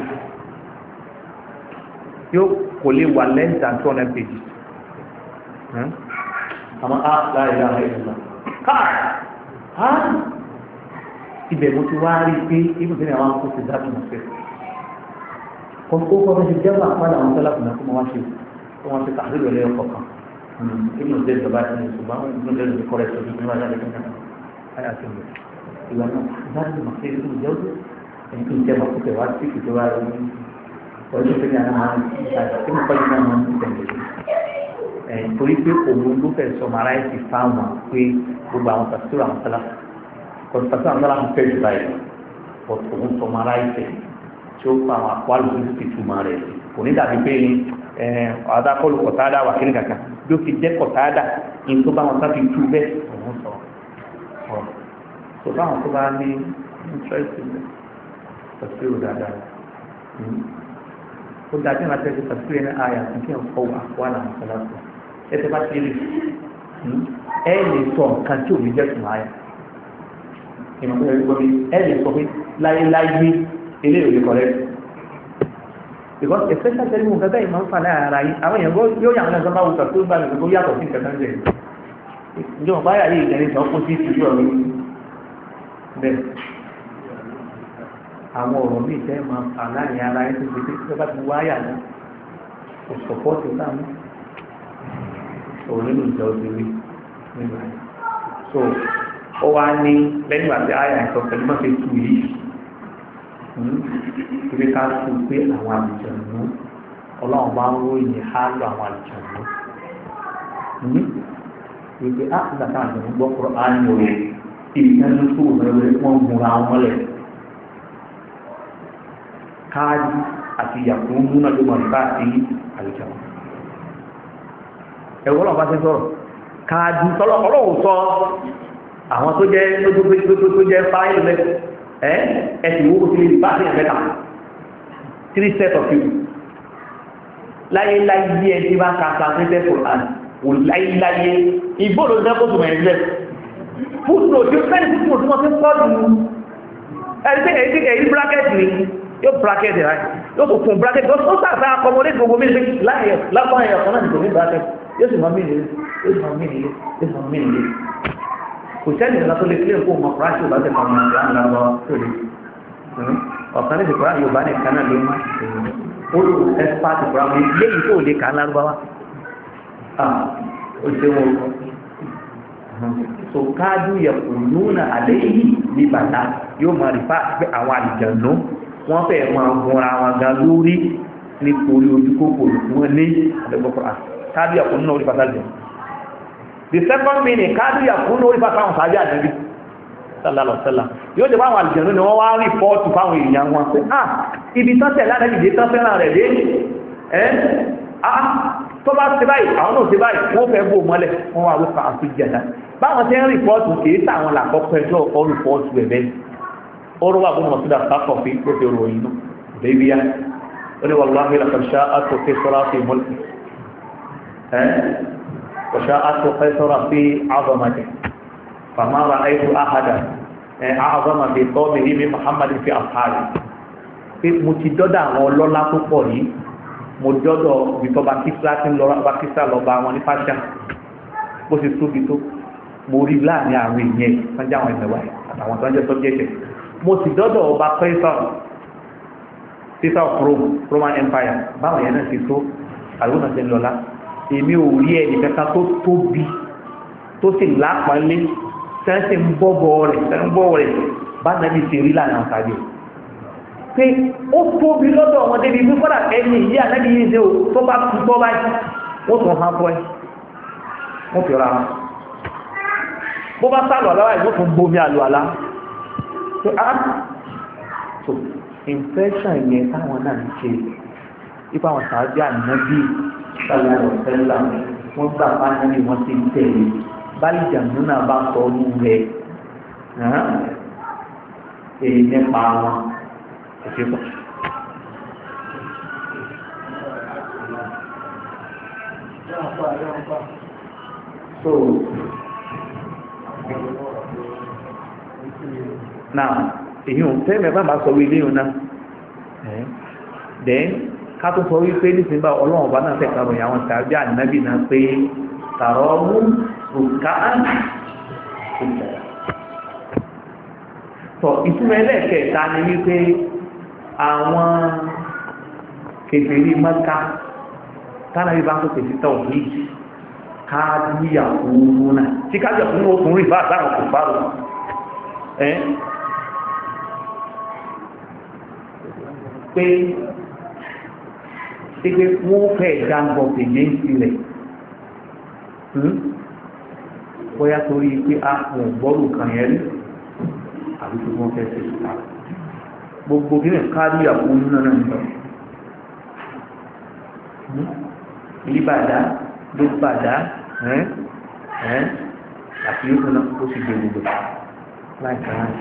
yóò kò lè wà less than 200 pages àmọ́ láàrin àwọn ìṣẹ̀lẹ̀ káà ibẹ̀ mo ti wá rí pé ibùdó àwọn akókò dáàbò mọ̀ fẹ́ kọ́kọ́ kọ́ ti jẹ́ wà pàdé àwọn sọ́lá fún ẹ̀kọ́ wọ́n ṣe tàbí ìrọ̀lẹ́ ọkọ̀ kan inú ìdẹ́ ìjọba ẹni ṣùgbọ́n inú ìdẹ́ ìjọba kọ́rẹ́ ṣojú ní wáyé àlẹ́ kankan ayé àti ìgbẹ́ ìwà náà dáàbò mọ̀ fẹ́ inú ìjẹ́ òdò ẹni tó ń jẹ́ mọ̀ fúkẹ́ wá sí ìjọba ẹni ọdún tó ní àwọn àwọn ìṣàkóso tí mo kọ́ yìí náà máa ń tẹ̀lé torí pé òun ló fẹ́ sọ mara ẹ̀ ti fáwọn pé gbogbo àwọn pàṣípàrọ̀ àwọn sọ́lá kọ̀ǹtàtà náà láti fẹ́ jù báyìí ọ̀tọ̀ òun sọ mara ẹ̀ tẹ̀ tí ó fa àwọn àpò àlùfíìsì ti túmọ̀ rẹ̀ kò ní dàbí pé adakọlù kọ̀tàdà wà kíni kankan bí ó fi jẹ́ kọ̀tàdà ní tó bá wọn sáfi tú bẹ́ẹ̀ òun sọ ọ̀ tó bá wọn tó bá ní íńtírẹ́sì pàṣípàrọ̀ dáadáa ó dájú náà tẹ́sí pàṣípàrọ̀ ní àyà tí kí n kọ́ àpò àlàmù sọ́lá sọ ẹ tẹ́ bá ti rí ẹ lè sọ nǹkan tí òbí jẹ́ tún àyà ẹ lè sọ pé láyéláyé ilé ìwé correct because especially tẹ́lẹ̀ mú gẹ́gẹ́ ìmọ̀ ń fà láàrin ara yìí àwọn èèyàn yóò yà wọn lẹ́sọ́ bá wùsọ̀ tó bá mi tó yàtọ̀ sí nǹkan tẹ́lẹ̀ ìjọba báyà yìí ìjẹrin sọ kó sí ìtìjú ọ̀rọ̀ bẹ́ẹ̀ àwọn ọ̀rọ̀ míì tẹ́ máa fà láàrin ara yìí tó ti pé bá ti wáyà náà kò sọ̀pọ̀ tó náà mú òun nínú ìjọ òṣèré nígbà yìí so ó wá ní lẹ́yìn àti àyà ìsọ pẹ̀lú mọ́ fi tù yìí ibi ká tù pé àwọn àlùjànnú ọlọ́run bá ń ròyìn hálò àwọn àlùjànnú wípé á nígbà táwọn àlùjànnú gbọ́ kúrò á ní òye ìgbẹ́nu tó rẹ̀ wọ́n múra wọn lẹ̀ káàdì àti ìyàkùn múná ló mọ̀ nípa àti àlùjànnú ẹ̀wọ́n náà bá ti sọ̀rọ̀ káàdì ọlọ́run sọ àwọn tó jẹ́ tó jẹ́ fáìlì mẹ́ta ẹ̀sìn owó tí lè bá sí ẹ̀mẹ́ta 3 set of people láyéláyé ẹni bá kàtà pẹ́tẹ́ Quran wò láyéláyé ìgbóòlò jẹ́ kó túnmọ̀ ẹ̀rẹ́ fúnlò tí ó fẹ́ ní fúnlò tí wọ́n fi pọ́ jù ẹ̀rí bracket ni yóò bracket rẹ̀ yóò kò fún bracket ó sàfẹ́ akọmọdé gbogbo méjì lápá ẹ̀yọ̀ kan náà ti kò ní bracket yóò sì mọ́ mí kò sẹ́ni ìlànà tó lè kílẹ̀ kó mọ̀ kúrásì ò bá tẹ̀ kọ́mọ̀ ìlà ńlá lọ tó lè ọ̀kan lè kúrá Yorùbá ní kanáà ló má ó lò ẹ́sípáàtì kúrá mi léyìí tó lè kà á lárúbáwá ó ṣe wọn so káàdù yẹ̀kù lónà àlẹ́ yìí ní bàtà yóò máa rí pé àwọn àlùjànnú wọ́n fẹ́ máa gunra wọn gan lórí nítorí ojú kòkòrò wọn ní àdẹ́gbọ́kọ̀rọ̀ káàdù yẹ̀kù nínú orí bàtà jẹun the second meaning káàdù yàkún lórí fásitì àwọn sàájá àdẹ́bí sallallahu alaihi wasallam yóò jẹ́ báwọn àlùjànnú ni wọ́n wá rìpọ́ọ̀tù fáwọn èèyàn wọn pé ibi tọ́tẹ̀ ládẹ́bìdé tán fẹ́ràn rẹ̀ dé tó bá ṣe báyìí àwọn náà ṣe báyìí wọ́n fẹ́ bò mọ́lẹ̀ wọ́n wá wípa àfijẹ̀dá báwọn tẹ́ ń rìpọ́ọ̀tù kìí táwọn làkọ́kọ́ ẹjọ́ ọkọ̀ rìpọ́ọ̀tù ẹ̀bẹ́ oró wà gbọ́nà mọ̀sídà sáfọ̀ fi tó fi ròyìn náà bẹ́bíyá ó ní wallahi laqad sha'at qaisara fi mulki وشاءت قيصر في عظمته فما رأيت أحدا أعظم في قومه من محمد في أصحابه pé mo ti dọ́dọ̀ àwọn ọlọ́lá tó pọ̀ yìí mo dọ́dọ̀ ìtọ́ bakísà lọ bá wọn ní fásitì bó ṣe tóbi tó mo rí láàrin àwọn èèyàn sanjá àwọn ìmẹ̀wà àtàwọn tó ń jẹ́ sọ́jẹ́tẹ̀ mo sì dọ́dọ̀ ọba Caesar of Rome Roman Empire báwọn yẹn náà ti tó àwọn náà ti ń lọ́lá èmi ò rí ẹni kẹta tó tóbi tó sì lápàálé sẹ́ńsì ń bọ́bọ̀ rẹ̀ bá nàbí ti rí lánàá tàbí pé ó tóbi lọ́dọ̀ wọn débi bí fọ́dà ẹni ìyí ànábì yìí ṣe tó bá tún tọ́ báyìí wọ́n tún hàn fọ́ ẹ wọ́n fi ra wọn bó bá sálọ àlọ́ àìsàn tún gbomi àlọ́ àlá pé so infection yẹn táwọn náà ń ṣe ipa àwọn sàájú ànábì sálọ ọ̀sẹ́lá wọ́n gbà fáńdì wọ́n ti ń tẹ̀lé báyìí jàǹdù náà bá sọ ọdún rẹ̀ èyí nípa wọn ẹ̀ṣẹ́ pọ̀. so náà èyí ò fẹ́ mẹ́fà máa sọ wílé yìí náà then ká tó sọ wípé nísìnyí bá ọlọ́run ọba náà fẹ́ kàròyìn àwọn tàbí ànábì náà pé tààrọ̀ mú òkà tọ̀ ìtumọ̀ ẹlẹ́ẹ̀kẹta ni wípé àwọn kèfèrí Mẹ́kà tánàbí bá tó pèsè tọ̀ yìí káàdìyà òun náà tí káàdìyà fún okùn rí bá àtàwọn kò bá wọn pé wọ́n fẹ́ dáńgọ̀ pèlé sílẹ̀ bóyá torí pé a mọ̀ gbọ́rù kan yẹn rí àbí tó wọ́n fẹ́ sí ìta gbogbo gínà káàdìyà òun náà lọ ìbàdá ló bàdá àti yóò náà ó sì gbé gbogbo láìka láti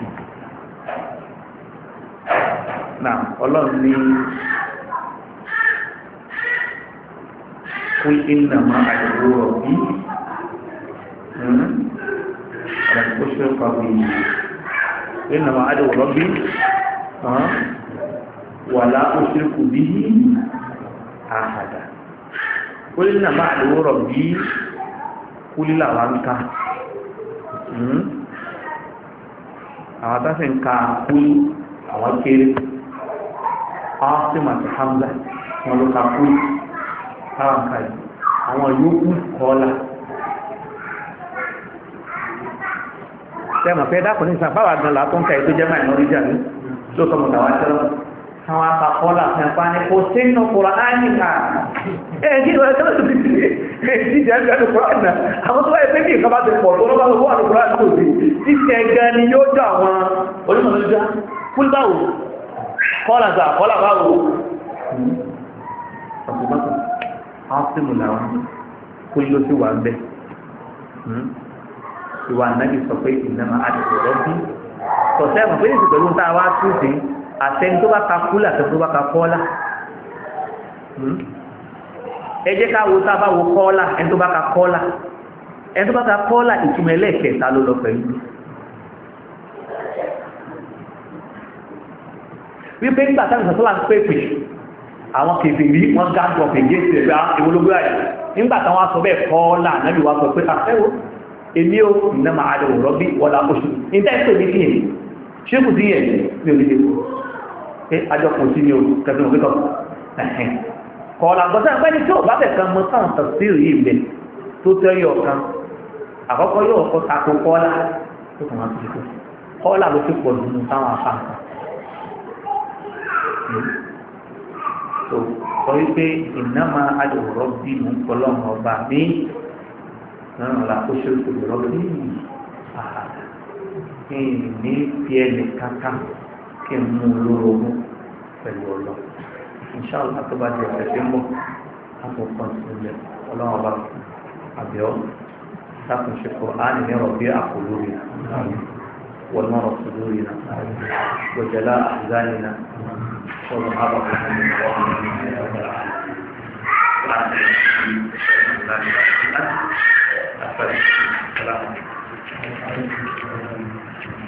náà ọlọ́run ní kul innama ad'u rabbi ala tushriku bihi innama ad'u rabbi wa la ushriku bihi ahada kul innama ad'u rabbi kúlílà wa ń ká àwọn tó sì ń ka kúlí àwọn kéré Asim àti Hamza wọn ló ka kúlí táwọn ká yìí àwọn yòókù kọ́lá tẹ́mọ̀ fẹ́ dákùn ní ìsàn báwà gan látọ́ ń ka ètò jẹ́ minority ní tó sọmọ̀ tàwà tẹ́lọ àwọn akàkọ́lá fún ẹ̀fà ní kò sínú Kùránì ẹ̀ẹ́dí ìwọ̀n ẹ̀kọ́ tó ti ti jẹ́ ẹ̀kọ́ Kùránì náà àwọn tó wáyé pé kí ìkọ́ bá ti pọ̀ tó lọ́wọ́ lọ́wọ́ àwọn Kùránì tó ti ti tẹ́ gan ni yóò jọ àwọn onímọ̀lẹ́já fún báwo kọ́lá gbà kọ́lá báwo ọ̀pọ̀lọpọ̀ ásìmù làwọn kó ló sì wà ń bẹ́ ìwà náà sọ pé ìnáma àdìsọ̀ lọ́bí tọ̀sẹ́ mọ̀ pé ní ìsìnkú tá a wá tún sí àtẹni tó bá ka kúlà àtẹni tó bá ka kọ́lá ẹ jẹ́ ká wo tá a bá wo kọ́lá ẹni tó bá ka kọ́lá ẹni tó bá ka kọ́lá ìtumọ̀ ẹlẹ́ẹ̀kẹta ló lọ pẹ̀lú wípé nígbà táwọn ìsọ̀tọ́lá ń pèpè àwọn kèfèrí wọ́n gáàjọ pèjé sí ẹgbẹ́ ìwológbé àyè nígbà táwọn aṣọ bẹ́ẹ̀ kọ́lá náà wá sọ pé àfẹ́wò èmi ò iná máa dẹ̀ wọ̀rọ̀ bí wọ́lá oṣù níta ẹ̀sọ́ ní fi yẹn ṣé kù sí yẹn ní orílẹ̀ pé àjọkùn sí ní o kẹfìn òkútọ̀ kọ́lá gbọ́sẹ̀ pẹ́ni tí ò bá bẹ̀ kan mọ́ sáwọn tafsiri yìí bẹ̀ tó tẹ́ yọ kan àkọ́kọ́ yóò kọ́ tako kọ́lá tó kàn wá sí kọ́lá ló fi pọ̀ nínú táwọn afáǹkà tó sọ wípé ìnáma adòwòrán bí mú kọlọ́mù ọba mi náà la kó ṣe òṣèlú bí àhàdà kí n ní fi ẹnì kankan kí n mú olórogún pẹ̀lú ọlọ́ inṣàlá tó bá di ọ̀sẹ̀ tí ń bọ̀ àkókò ìṣẹ̀lẹ̀ ọlọ́run ọba àbẹ̀ọ́ sákùnṣe kọ́ á ní ọ̀rọ̀ bí àkólórí والنار صدورنا وجلاء أحزاننا وذهاب همومنا وغمومنا يا رب العالمين.